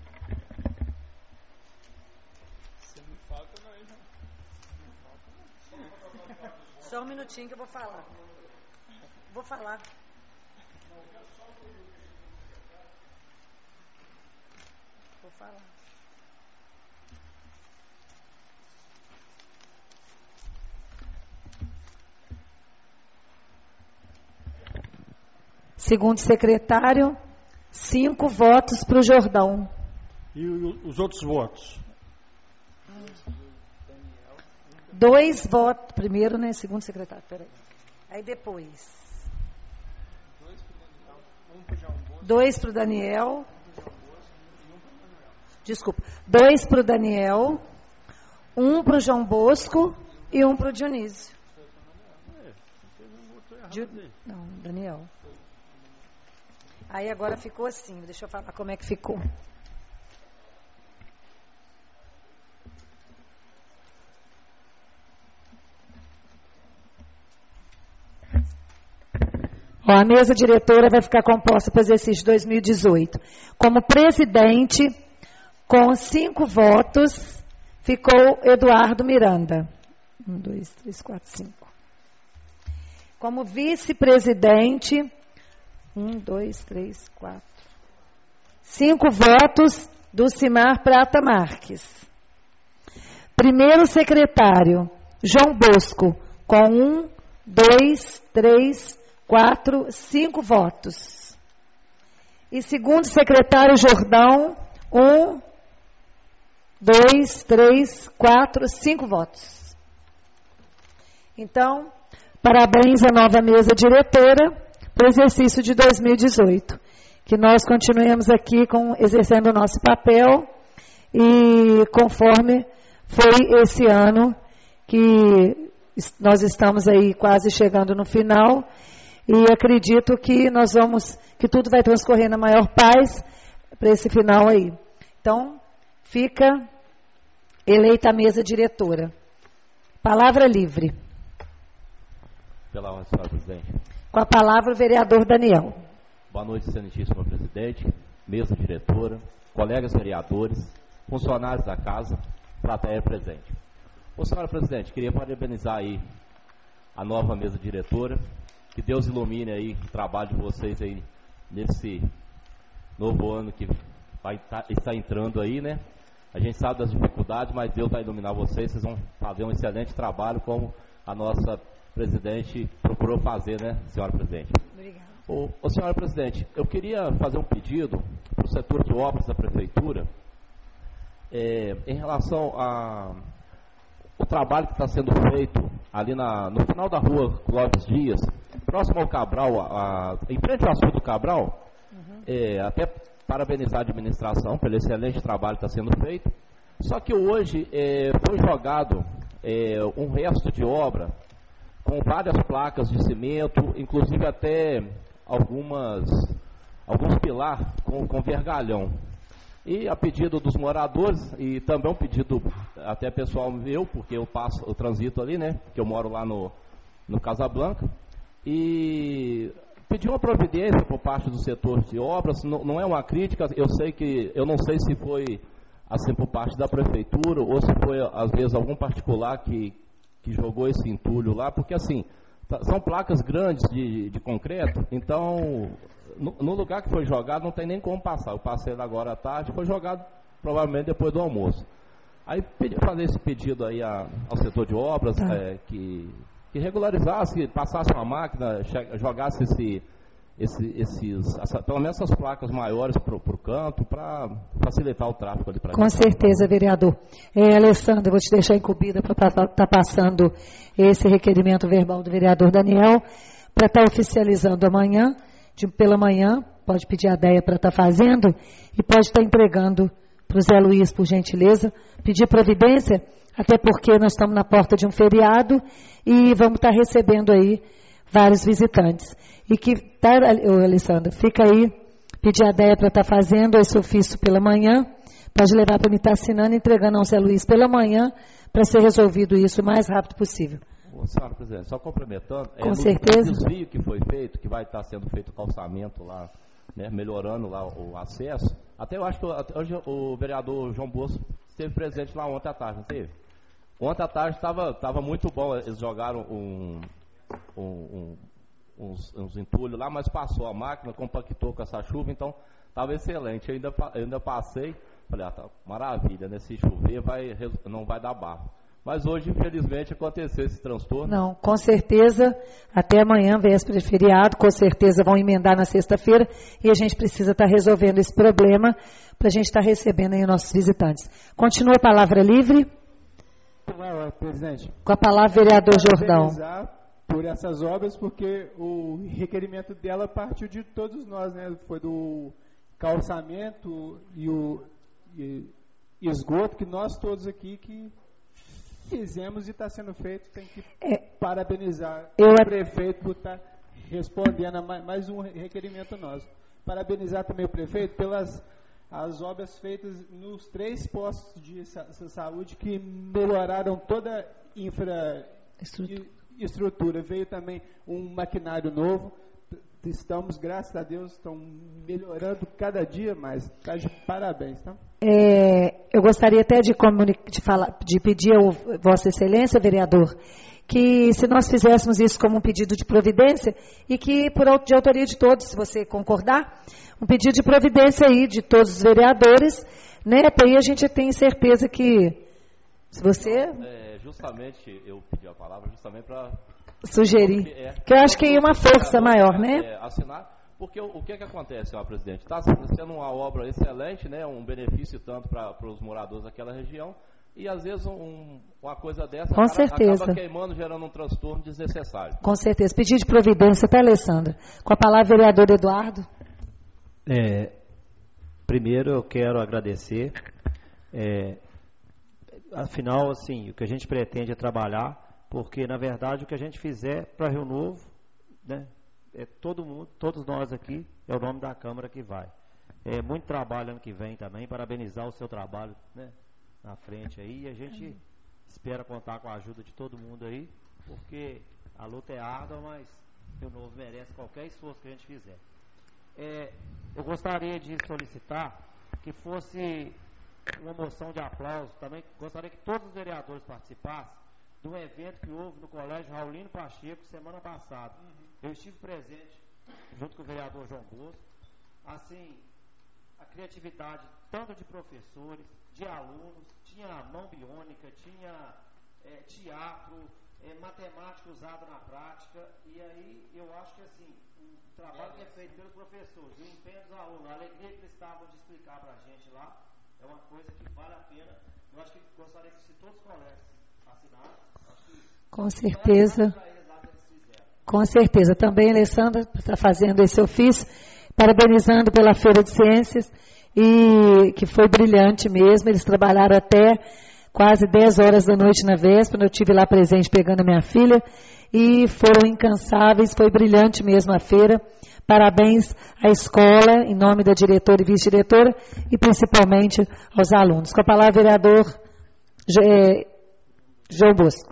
Só um minutinho que eu vou falar. Vou falar. Segundo secretário, 5 votos para o Jordão. E os outros votos? 2 votos. Primeiro, né? Segundo secretário, peraí. Aí depois. 2 para o Daniel. Desculpa. 2 para o Daniel. 1 para o João Bosco e 1 para o Dionísio. Não, Daniel. Aí agora ficou assim. Deixa eu falar como é que ficou. A mesa diretora vai ficar composta para o exercício 2018. Como presidente, com 5 votos, ficou Eduardo Miranda. 1, 2, 3, 4, 5. Como vice-presidente, 1, 2, 3, 4. 5 votos do Cimar Prata Marques. Primeiro secretário, João Bosco, com 1, 2, 3, 4, 5 votos. E segundo secretário Jordão, 1, 2, 3, 4, 5 votos. Então, parabéns à nova mesa diretora para o exercício de 2018. Que nós continuemos aqui exercendo o nosso papel e conforme foi esse ano que nós estamos aí quase chegando no final. E acredito que que tudo vai transcorrer na maior paz para esse final aí. Então, fica eleita a mesa diretora. Palavra livre. Pela ordem, senhora presidente. Com a palavra o vereador Daniel. Boa noite, excelentíssima presidente, mesa diretora, colegas vereadores, funcionários da casa, plateia presente. Ô, senhora presidente, queria parabenizar aí a nova mesa diretora. Que Deus ilumine aí o trabalho de vocês aí nesse novo ano que está entrando aí, né? A gente sabe das dificuldades, mas Deus vai iluminar vocês. Vocês vão fazer um excelente trabalho, como a nossa presidente procurou fazer, né, senhora presidente? Obrigada. Ô, senhora presidente, eu queria fazer um pedido para o setor de obras da prefeitura em relação o trabalho que está sendo feito ali no final da rua Clóvis Dias, próximo ao Cabral, em frente ao açude do Cabral, até parabenizar a administração pelo excelente trabalho que está sendo feito. Só que hoje foi jogado um resto de obra com várias placas de cimento, inclusive até alguns pilares com vergalhão. E a pedido dos moradores, e também um pedido até pessoal meu, porque eu transito ali, né, que eu moro lá no Casablanca, e pedi uma providência por parte do setor de obras. Não é uma crítica, eu não sei se foi assim por parte da prefeitura, ou se foi às vezes algum particular que jogou esse entulho lá, porque assim, são placas grandes de concreto, então no lugar que foi jogado não tem nem como passar. Eu passei lá agora à tarde, foi jogado provavelmente depois do almoço. Aí fazer esse pedido aí ao setor de obras, que regularizasse, passasse uma máquina, jogasse pelo menos essas placas maiores para o canto, para facilitar o tráfego ali para Com certeza, vereador. Alessandra, eu vou te deixar incumbida para estar passando esse requerimento verbal do vereador Daniel, para estar oficializando amanhã, pela manhã, pode pedir a Deia para estar fazendo, e pode estar entregando para o Zé Luiz, por gentileza, pedir providência, até porque nós estamos na porta de um feriado, e vamos estar recebendo aí vários visitantes. E que, tá, Alessandra, fica aí, pedir a Déia para estar fazendo esse ofício pela manhã, pode levar para mim estar assinando e entregando ao Zé Luiz pela manhã, para ser resolvido isso o mais rápido possível. Senhora presidente, só complementando, Com certeza. No desvio que foi feito, que vai estar sendo feito o calçamento lá, né, melhorando lá o acesso, até eu acho que hoje o vereador João Bosco esteve presente lá ontem à tarde, não teve? Ontem à tarde estava muito bom, eles jogaram uns entulhos lá, mas passou a máquina, compactou com essa chuva, então estava excelente. Eu ainda passei, falei, tá maravilha, né? Se chover não vai dar barro. Mas hoje, infelizmente, aconteceu esse transtorno. Não, com certeza, até amanhã, véspera de feriado, com certeza vão emendar na sexta-feira e a gente precisa estar resolvendo esse problema para a gente estar recebendo aí os nossos visitantes. Continua a palavra livre. Presidente. Com a palavra, vereador Jordão. Por essas obras, porque o requerimento dela partiu de todos nós, né? Foi do calçamento e o esgoto, que nós todos aqui que fizemos e está sendo feito. Tem que parabenizar o prefeito por estar respondendo a mais um requerimento nosso. Parabenizar também o prefeito pelas as obras feitas nos 3 postos de saúde que melhoraram toda a infraestrutura. Veio também um maquinário novo. Estamos, graças a Deus, estão melhorando cada dia mais. Está de parabéns, tá? Eu gostaria até de pedir ao Vossa Excelência, vereador, que se nós fizéssemos isso como um pedido de providência e que de autoria de todos, se você concordar, um pedido de providência aí de todos os vereadores, né? Para aí a gente tem certeza que, se você... justamente, eu pedi a palavra justamente para... sugerir, que eu acho que é uma força maior, né? Assinar, porque o que acontece, senhora presidente? Está sendo uma obra excelente, né? Um benefício tanto para os moradores daquela região, e às vezes uma coisa dessa acaba queimando, gerando um transtorno desnecessário. Com certeza. Pedido de providência, tá, Alessandra? Com a palavra, vereador Eduardo. Primeiro eu quero agradecer. Afinal, assim, o que a gente pretende é trabalhar, porque, na verdade, o que a gente fizer para Rio Novo, né, todos nós aqui, é o nome da Câmara que vai. Muito trabalho ano que vem também, parabenizar o seu trabalho, né, na frente aí, e a gente espera contar com a ajuda de todo mundo aí, porque a luta é árdua, mas Rio Novo merece qualquer esforço que a gente fizer. Eu gostaria de solicitar que fosse uma moção de aplauso, também gostaria que todos os vereadores participassem de um evento que houve no Colégio Raulino Pacheco semana passada. Eu estive presente junto com o vereador João Bosco. Assim, a criatividade tanto de professores, de alunos, tinha mão biônica, tinha teatro, matemática usada na prática, e aí eu acho que assim, o trabalho que é feito pelos professores, o empenho dos alunos, a alegria que eles estavam de explicar para a gente lá, é uma coisa que vale a pena. Eu acho que gostaria que se todos os colegas assinassem, acho que... Com certeza. Com certeza. Também, Alessandra, está fazendo esse ofício, parabenizando pela Feira de Ciências, e que foi brilhante mesmo. Eles trabalharam até quase 10 horas da noite na véspera. Eu estive lá presente pegando a minha filha, e foram incansáveis. Foi brilhante mesmo a feira. Parabéns à escola, em nome da diretora e vice-diretora, e principalmente aos alunos. Com a palavra, vereador João Bosco.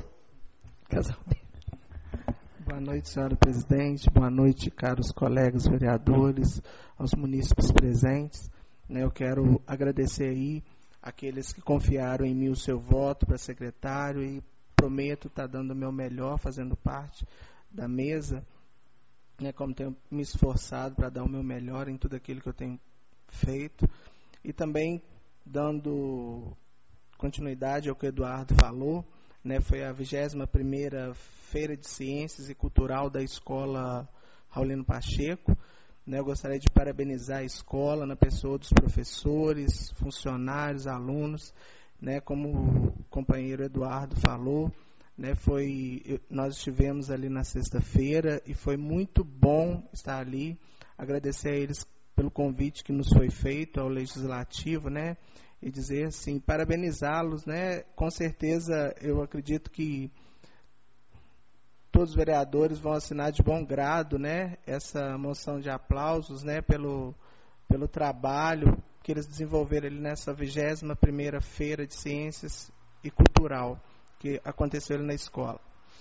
Boa noite, senhora presidente. Boa noite, caros colegas vereadores, aos munícipes presentes. Eu quero agradecer aí aqueles que confiaram em mim o seu voto para secretário, e prometo estar dando o meu melhor, fazendo parte da mesa, como tenho me esforçado para dar o meu melhor em tudo aquilo que eu tenho feito, e também dando continuidade ao que o Eduardo falou, foi a 21ª Feira de Ciências e Cultural da Escola Raulino Pacheco. Eu gostaria de parabenizar a escola na pessoa dos professores, funcionários, alunos, como o companheiro Eduardo falou, nós estivemos ali na sexta-feira e foi muito bom estar ali. Agradecer a eles pelo convite que nos foi feito ao Legislativo, e dizer assim, parabenizá-los, Com certeza, eu acredito que todos os vereadores vão assinar de bom grado, né, essa moção de aplausos, né, pelo trabalho que eles desenvolveram ali nessa 21ª Feira de Ciências e Cultural que aconteceu ali na escola.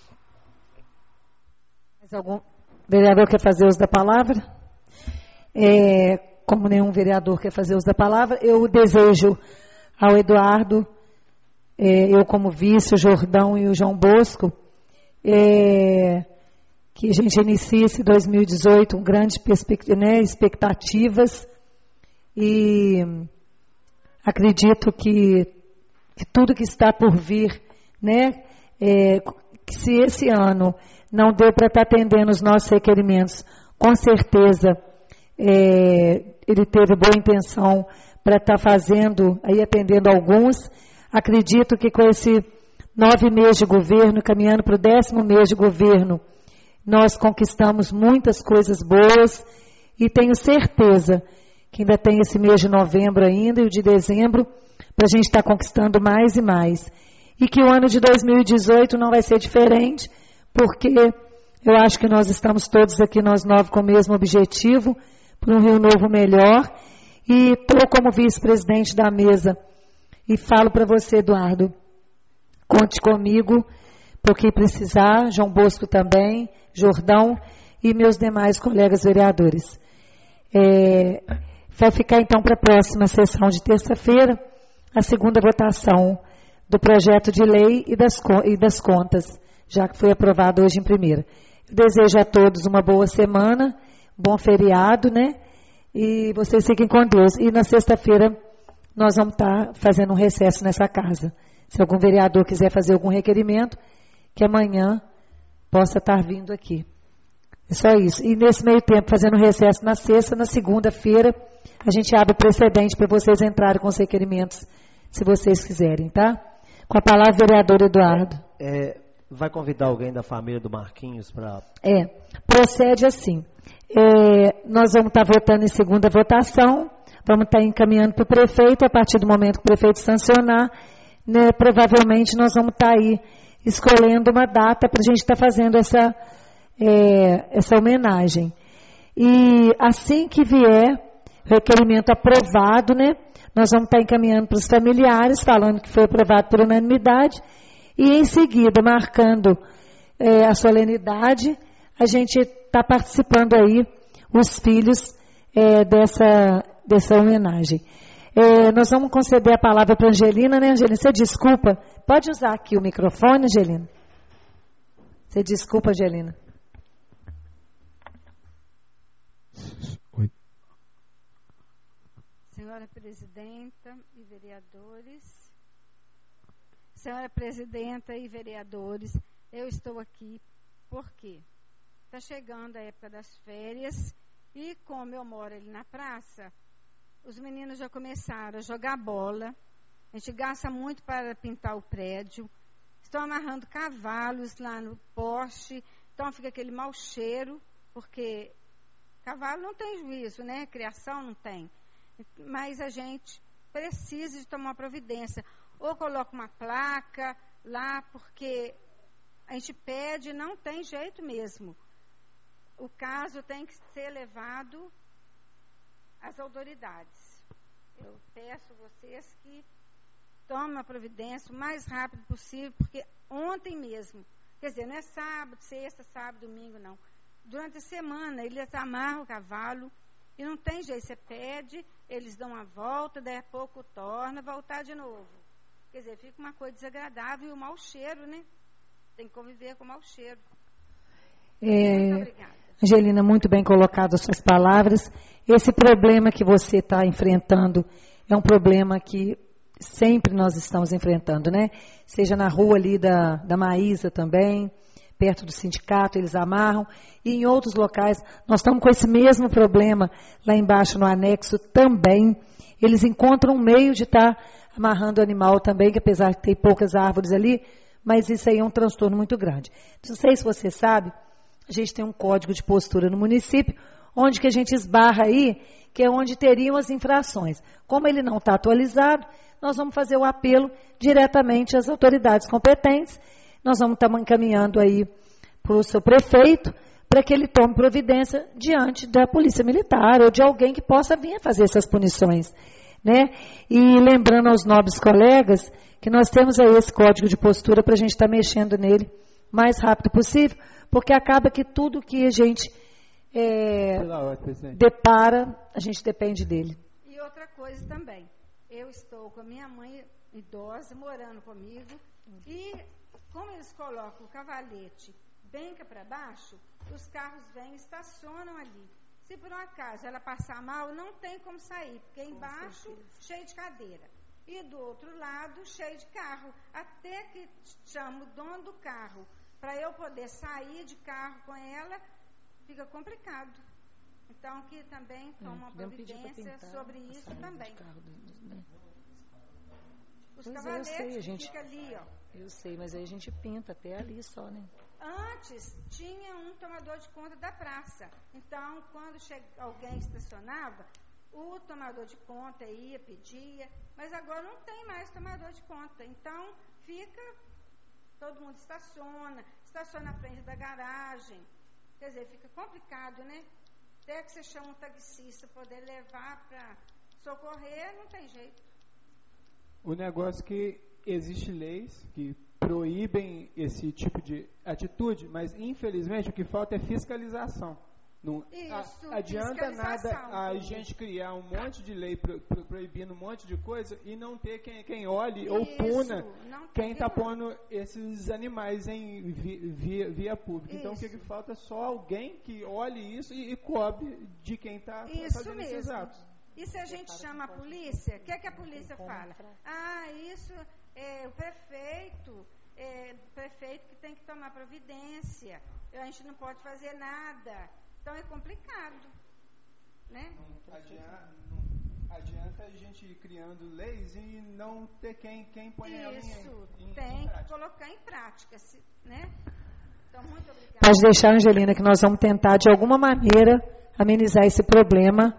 Mais algum vereador quer fazer uso da palavra? Como nenhum vereador quer fazer uso da palavra, eu desejo ao Eduardo, eu como vice, o Jordão e o João Bosco, que a gente inicie esse 2018 com grandes expectativas, e acredito que tudo que está por vir, né, que se esse ano não deu para estar atendendo os nossos requerimentos, com certeza ele teve boa intenção para estar fazendo, aí atendendo alguns. Acredito que com esse 9 meses de governo, caminhando para o 10º mês de governo, nós conquistamos muitas coisas boas e tenho certeza que ainda tem esse mês de novembro ainda e o de dezembro para a gente estar conquistando mais e mais. E que o ano de 2018 não vai ser diferente, porque eu acho que nós estamos todos aqui, nós 9, com o mesmo objetivo, para um Rio Novo melhor. E estou como vice-presidente da mesa e falo para você, Eduardo, conte comigo, porque precisar, João Bosco também, Jordão e meus demais colegas vereadores. Vai ficar então para a próxima sessão de terça-feira, a segunda votação do projeto de lei e das contas, já que foi aprovado hoje em primeira. Eu desejo a todos uma boa semana, bom feriado, né? E vocês fiquem com Deus. E na sexta-feira nós vamos estar fazendo um recesso nessa casa. Se algum vereador quiser fazer algum requerimento, que amanhã possa estar vindo aqui. É só isso. E nesse meio tempo, fazendo recesso na sexta, na segunda-feira, a gente abre o precedente para vocês entrarem com os requerimentos, se vocês quiserem, tá? Com a palavra, vereador Eduardo. Vai convidar alguém da família do Marquinhos para... Procede assim. Nós vamos estar votando em segunda votação, vamos estar encaminhando para o prefeito, a partir do momento que o prefeito sancionar, né, provavelmente nós vamos estar aí escolhendo uma data para a gente estar fazendo essa homenagem. E assim que vier o requerimento aprovado, né, nós vamos estar encaminhando para os familiares, falando que foi aprovado por unanimidade, e em seguida, marcando a solenidade, a gente está participando aí, os filhos dessa homenagem. Nós vamos conceder a palavra para a Angelina, né, Angelina? Você desculpa? Pode usar aqui o microfone, Angelina? Você desculpa, Angelina? Oi. Senhora Presidenta e vereadores, Senhora Presidenta e vereadores, eu estou aqui porque está chegando a época das férias e como eu moro ali na praça, os meninos já começaram a jogar bola, a gente gasta muito para pintar o prédio, estão amarrando cavalos lá no poste, então fica aquele mau cheiro, porque cavalo não tem juízo, né? Criação não tem. Mas a gente precisa de tomar providência. Ou coloca uma placa lá, porque a gente pede, não tem jeito mesmo. O caso tem que ser levado às autoridades. Eu peço a vocês que tomem a providência o mais rápido possível, porque ontem mesmo, quer dizer, não é sábado, sexta, sábado, domingo, não. Durante a semana, eles amarram o cavalo e não tem jeito. Você pede, eles dão uma volta, daí a pouco torna, voltar de novo. Quer dizer, fica uma coisa desagradável e o mau cheiro, né? Tem que conviver com o mau cheiro. Muito obrigada. Angelina, muito bem colocado as suas palavras. Esse problema que você está enfrentando é um problema que sempre nós estamos enfrentando, né? Seja na rua ali da Maísa também, perto do sindicato, eles amarram. E em outros locais, nós estamos com esse mesmo problema lá embaixo no anexo também. Eles encontram um meio de estar amarrando o animal também, que apesar de ter poucas árvores ali, mas isso aí é um transtorno muito grande. Não sei se você sabe, a gente tem um código de postura no município, onde que a gente esbarra aí, que é onde teriam as infrações. Como ele não está atualizado, nós vamos fazer o apelo diretamente às autoridades competentes. Nós vamos estar encaminhando aí para o seu prefeito, para que ele tome providência diante da polícia militar ou de alguém que possa vir a fazer essas punições, né? E lembrando aos nobres colegas que nós temos aí esse código de postura para a gente estar mexendo nele o mais rápido possível, porque acaba que tudo que a gente depara, a gente depende dele. E outra coisa também, eu estou com a minha mãe idosa morando comigo e como eles colocam o cavalete bem cá para baixo, os carros vêm e estacionam ali. Se por um acaso ela passar mal, não tem como sair, porque embaixo cheio de cadeira e do outro lado cheio de carro, até que chamo o dono do carro para eu poder sair de carro com ela, fica complicado. Então, que também toma providência sobre isso também. Os cavaletes ficam ali, ó. Eu sei, mas aí a gente pinta até ali só, né? Antes, tinha um tomador de conta da praça. Então, quando alguém estacionava, o tomador de conta ia, pedia, mas agora não tem mais tomador de conta. Então, todo mundo estaciona na frente da garagem. Quer dizer, fica complicado, né? Até que você chama um taxista poder levar para socorrer, não tem jeito. O negócio é que existe leis que proíbem esse tipo de atitude, mas infelizmente o que falta é fiscalização. Não adianta nada a gente criar um monte de lei proibindo um monte de coisa e não ter quem olhe ou puna quem está pondo esses animais em via pública. Então o que falta é só alguém que olhe isso e cobre de quem está fazendo esses atos. E se a gente chama a polícia, o que a polícia fala? Isso é o prefeito que tem que tomar providência. A gente não pode fazer nada. Então é complicado, né? Não adianta a gente ir criando leis e não ter quem põe ela em tem que colocar em prática, né? Então, muito obrigada. Pode deixar, Angelina, que nós vamos tentar, de alguma maneira, amenizar esse problema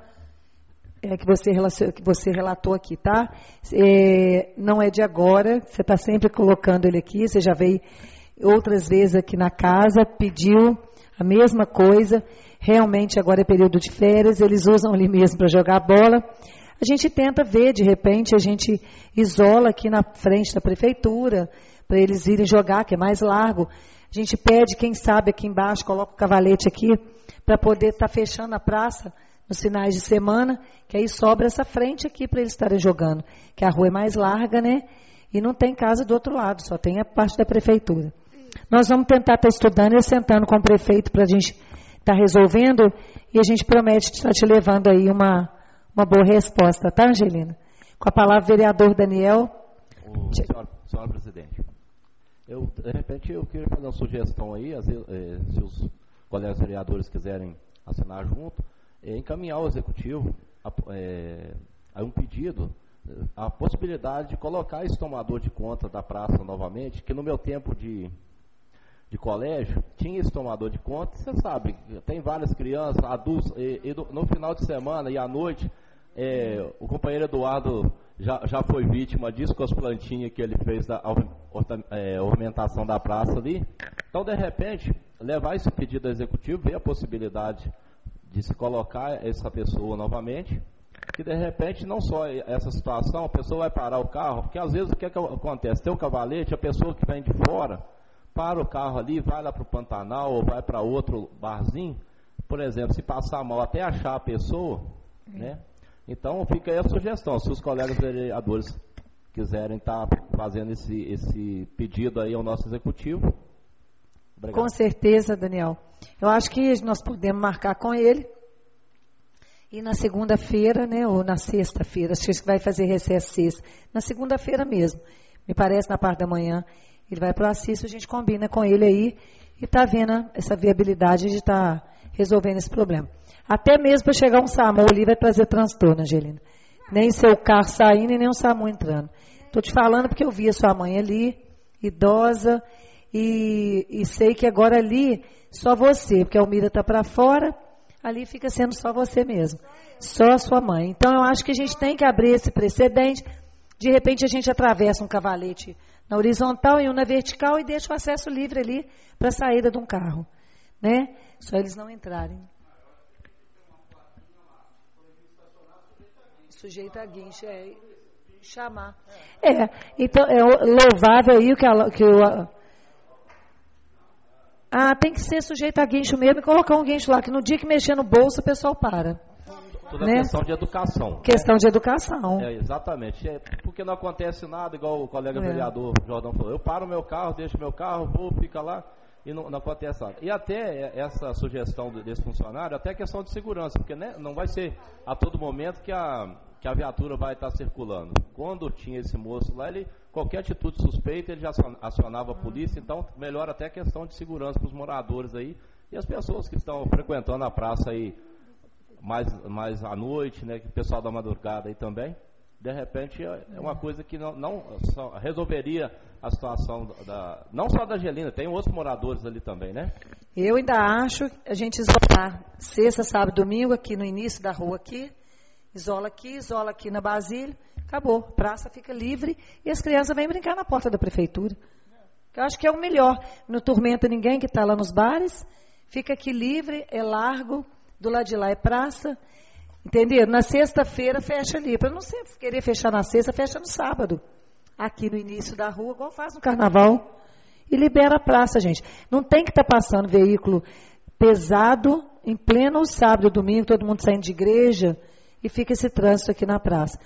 que você relatou aqui, tá? Não é de agora, você está sempre colocando ele aqui, você já veio outras vezes aqui na casa, pediu a mesma coisa. Realmente agora é período de férias, eles usam ali mesmo para jogar bola. A gente tenta ver, de repente, a gente isola aqui na frente da prefeitura, para eles irem jogar, que é mais largo. A gente pede, quem sabe, aqui embaixo, coloca o cavalete aqui, para poder estar fechando a praça nos finais de semana, que aí sobra essa frente aqui para eles estarem jogando, que a rua é mais larga, né? E não tem casa do outro lado, só tem a parte da prefeitura. Nós vamos tentar estar estudando e sentando com o prefeito para a gente estar resolvendo, e a gente promete estar te levando aí uma boa resposta, tá, Angelina? Com a palavra, vereador Daniel. Senhora presidente, de repente eu queria fazer uma sugestão aí, se os colegas vereadores quiserem assinar junto, encaminhar ao executivo um pedido, a possibilidade de colocar esse tomador de conta da praça novamente, que no meu tempo de colégio, tinha esse tomador de conta, você sabe, tem várias crianças, adultos, no final de semana e à noite, o companheiro Eduardo já foi vítima disso, com as plantinhas que ele fez da ornamentação da praça ali. Então, de repente, levar esse pedido ao executivo, ver a possibilidade de se colocar essa pessoa novamente, que de repente, não só essa situação, a pessoa vai parar o carro, porque às vezes o que acontece? Tem o cavalete, a pessoa que vem de fora, para o carro ali, vai lá para o Pantanal ou vai para outro barzinho, por exemplo, se passar mal até achar a pessoa, né? Então fica aí a sugestão, se os colegas vereadores quiserem estar fazendo esse pedido aí ao nosso executivo. Obrigado. Com certeza, Daniel. Eu acho que nós podemos marcar com ele e na segunda-feira, né, ou na sexta-feira, acho que vai fazer recesso sexta, na segunda-feira mesmo, me parece, na parte da manhã. Ele vai para o Assis, a gente combina com ele aí e está vendo essa viabilidade de estar resolvendo esse problema. Até mesmo para chegar um SAMU ali vai trazer transtorno, Angelina. Nem seu carro saindo e nem um SAMU entrando. Estou te falando porque eu vi a sua mãe ali, idosa, e sei que agora ali só você, porque a Almira está para fora, ali fica sendo só você mesmo. Só a sua mãe. Então eu acho que a gente tem que abrir esse precedente De repente a gente atravessa um cavalete na horizontal e um na vertical e deixa o acesso livre ali para a saída de um carro, né? Só eles não entrarem. Sujeito a guincho, chamar. Então é louvável aí tem que ser sujeito a guincho mesmo e colocar um guincho lá, que no dia que mexer no bolso o pessoal para. Toda né? questão de educação. Questão de educação. Exatamente. Porque não acontece nada, igual o colega vereador Jordão falou. Eu paro meu carro, deixo meu carro, vou, fica lá e não acontece nada. E até essa sugestão desse funcionário, até questão de segurança, porque né, não vai ser a todo momento que a viatura vai estar circulando. Quando tinha esse moço lá, qualquer atitude suspeita, ele já acionava a polícia, então melhora até a questão de segurança para os moradores aí e as pessoas que estão frequentando a praça aí mais à noite, né, que o pessoal da madrugada aí também. De repente é uma coisa que não só resolveria a situação não só da Angelina, tem outros moradores ali também, né? Eu ainda acho a gente isolar sexta, sábado, domingo aqui no início da rua aqui, isola aqui na Basílio, acabou, a praça fica livre e as crianças vêm brincar na porta da prefeitura. Eu acho que é o melhor, não tormenta ninguém que está lá nos bares, fica aqui livre, é largo, do lado de lá é praça, entendeu? Na sexta-feira fecha ali, para não sempre querer fechar na sexta, fecha no sábado, aqui no início da rua, igual faz no carnaval, e libera a praça, gente. Não tem que estar passando veículo pesado, em pleno sábado e domingo, todo mundo saindo de igreja, e fica esse trânsito aqui na praça.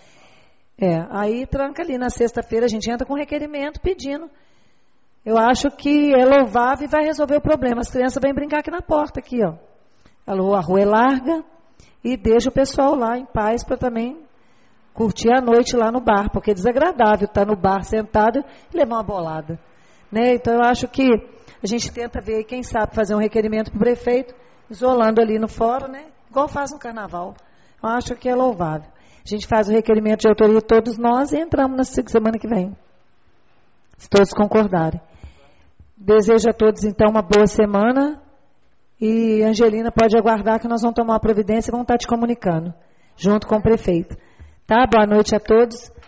Aí tranca ali, na sexta-feira a gente entra com requerimento pedindo. Eu acho que é louvável e vai resolver o problema. As crianças vêm brincar aqui na porta, aqui, ó. A rua é larga e deixa o pessoal lá em paz para também curtir a noite lá no bar, porque é desagradável estar no bar sentado e levar uma bolada. Né? Então eu acho que a gente tenta ver, quem sabe, fazer um requerimento para o prefeito, isolando ali no fórum, né? Igual faz no carnaval. Eu acho que é louvável. A gente faz o requerimento de autoria todos nós e entramos na semana que vem. Se todos concordarem. Desejo a todos, então, uma boa semana. E Angelina pode aguardar que nós vamos tomar uma providência e vamos estar te comunicando, junto com o prefeito. Tá? Boa noite a todos.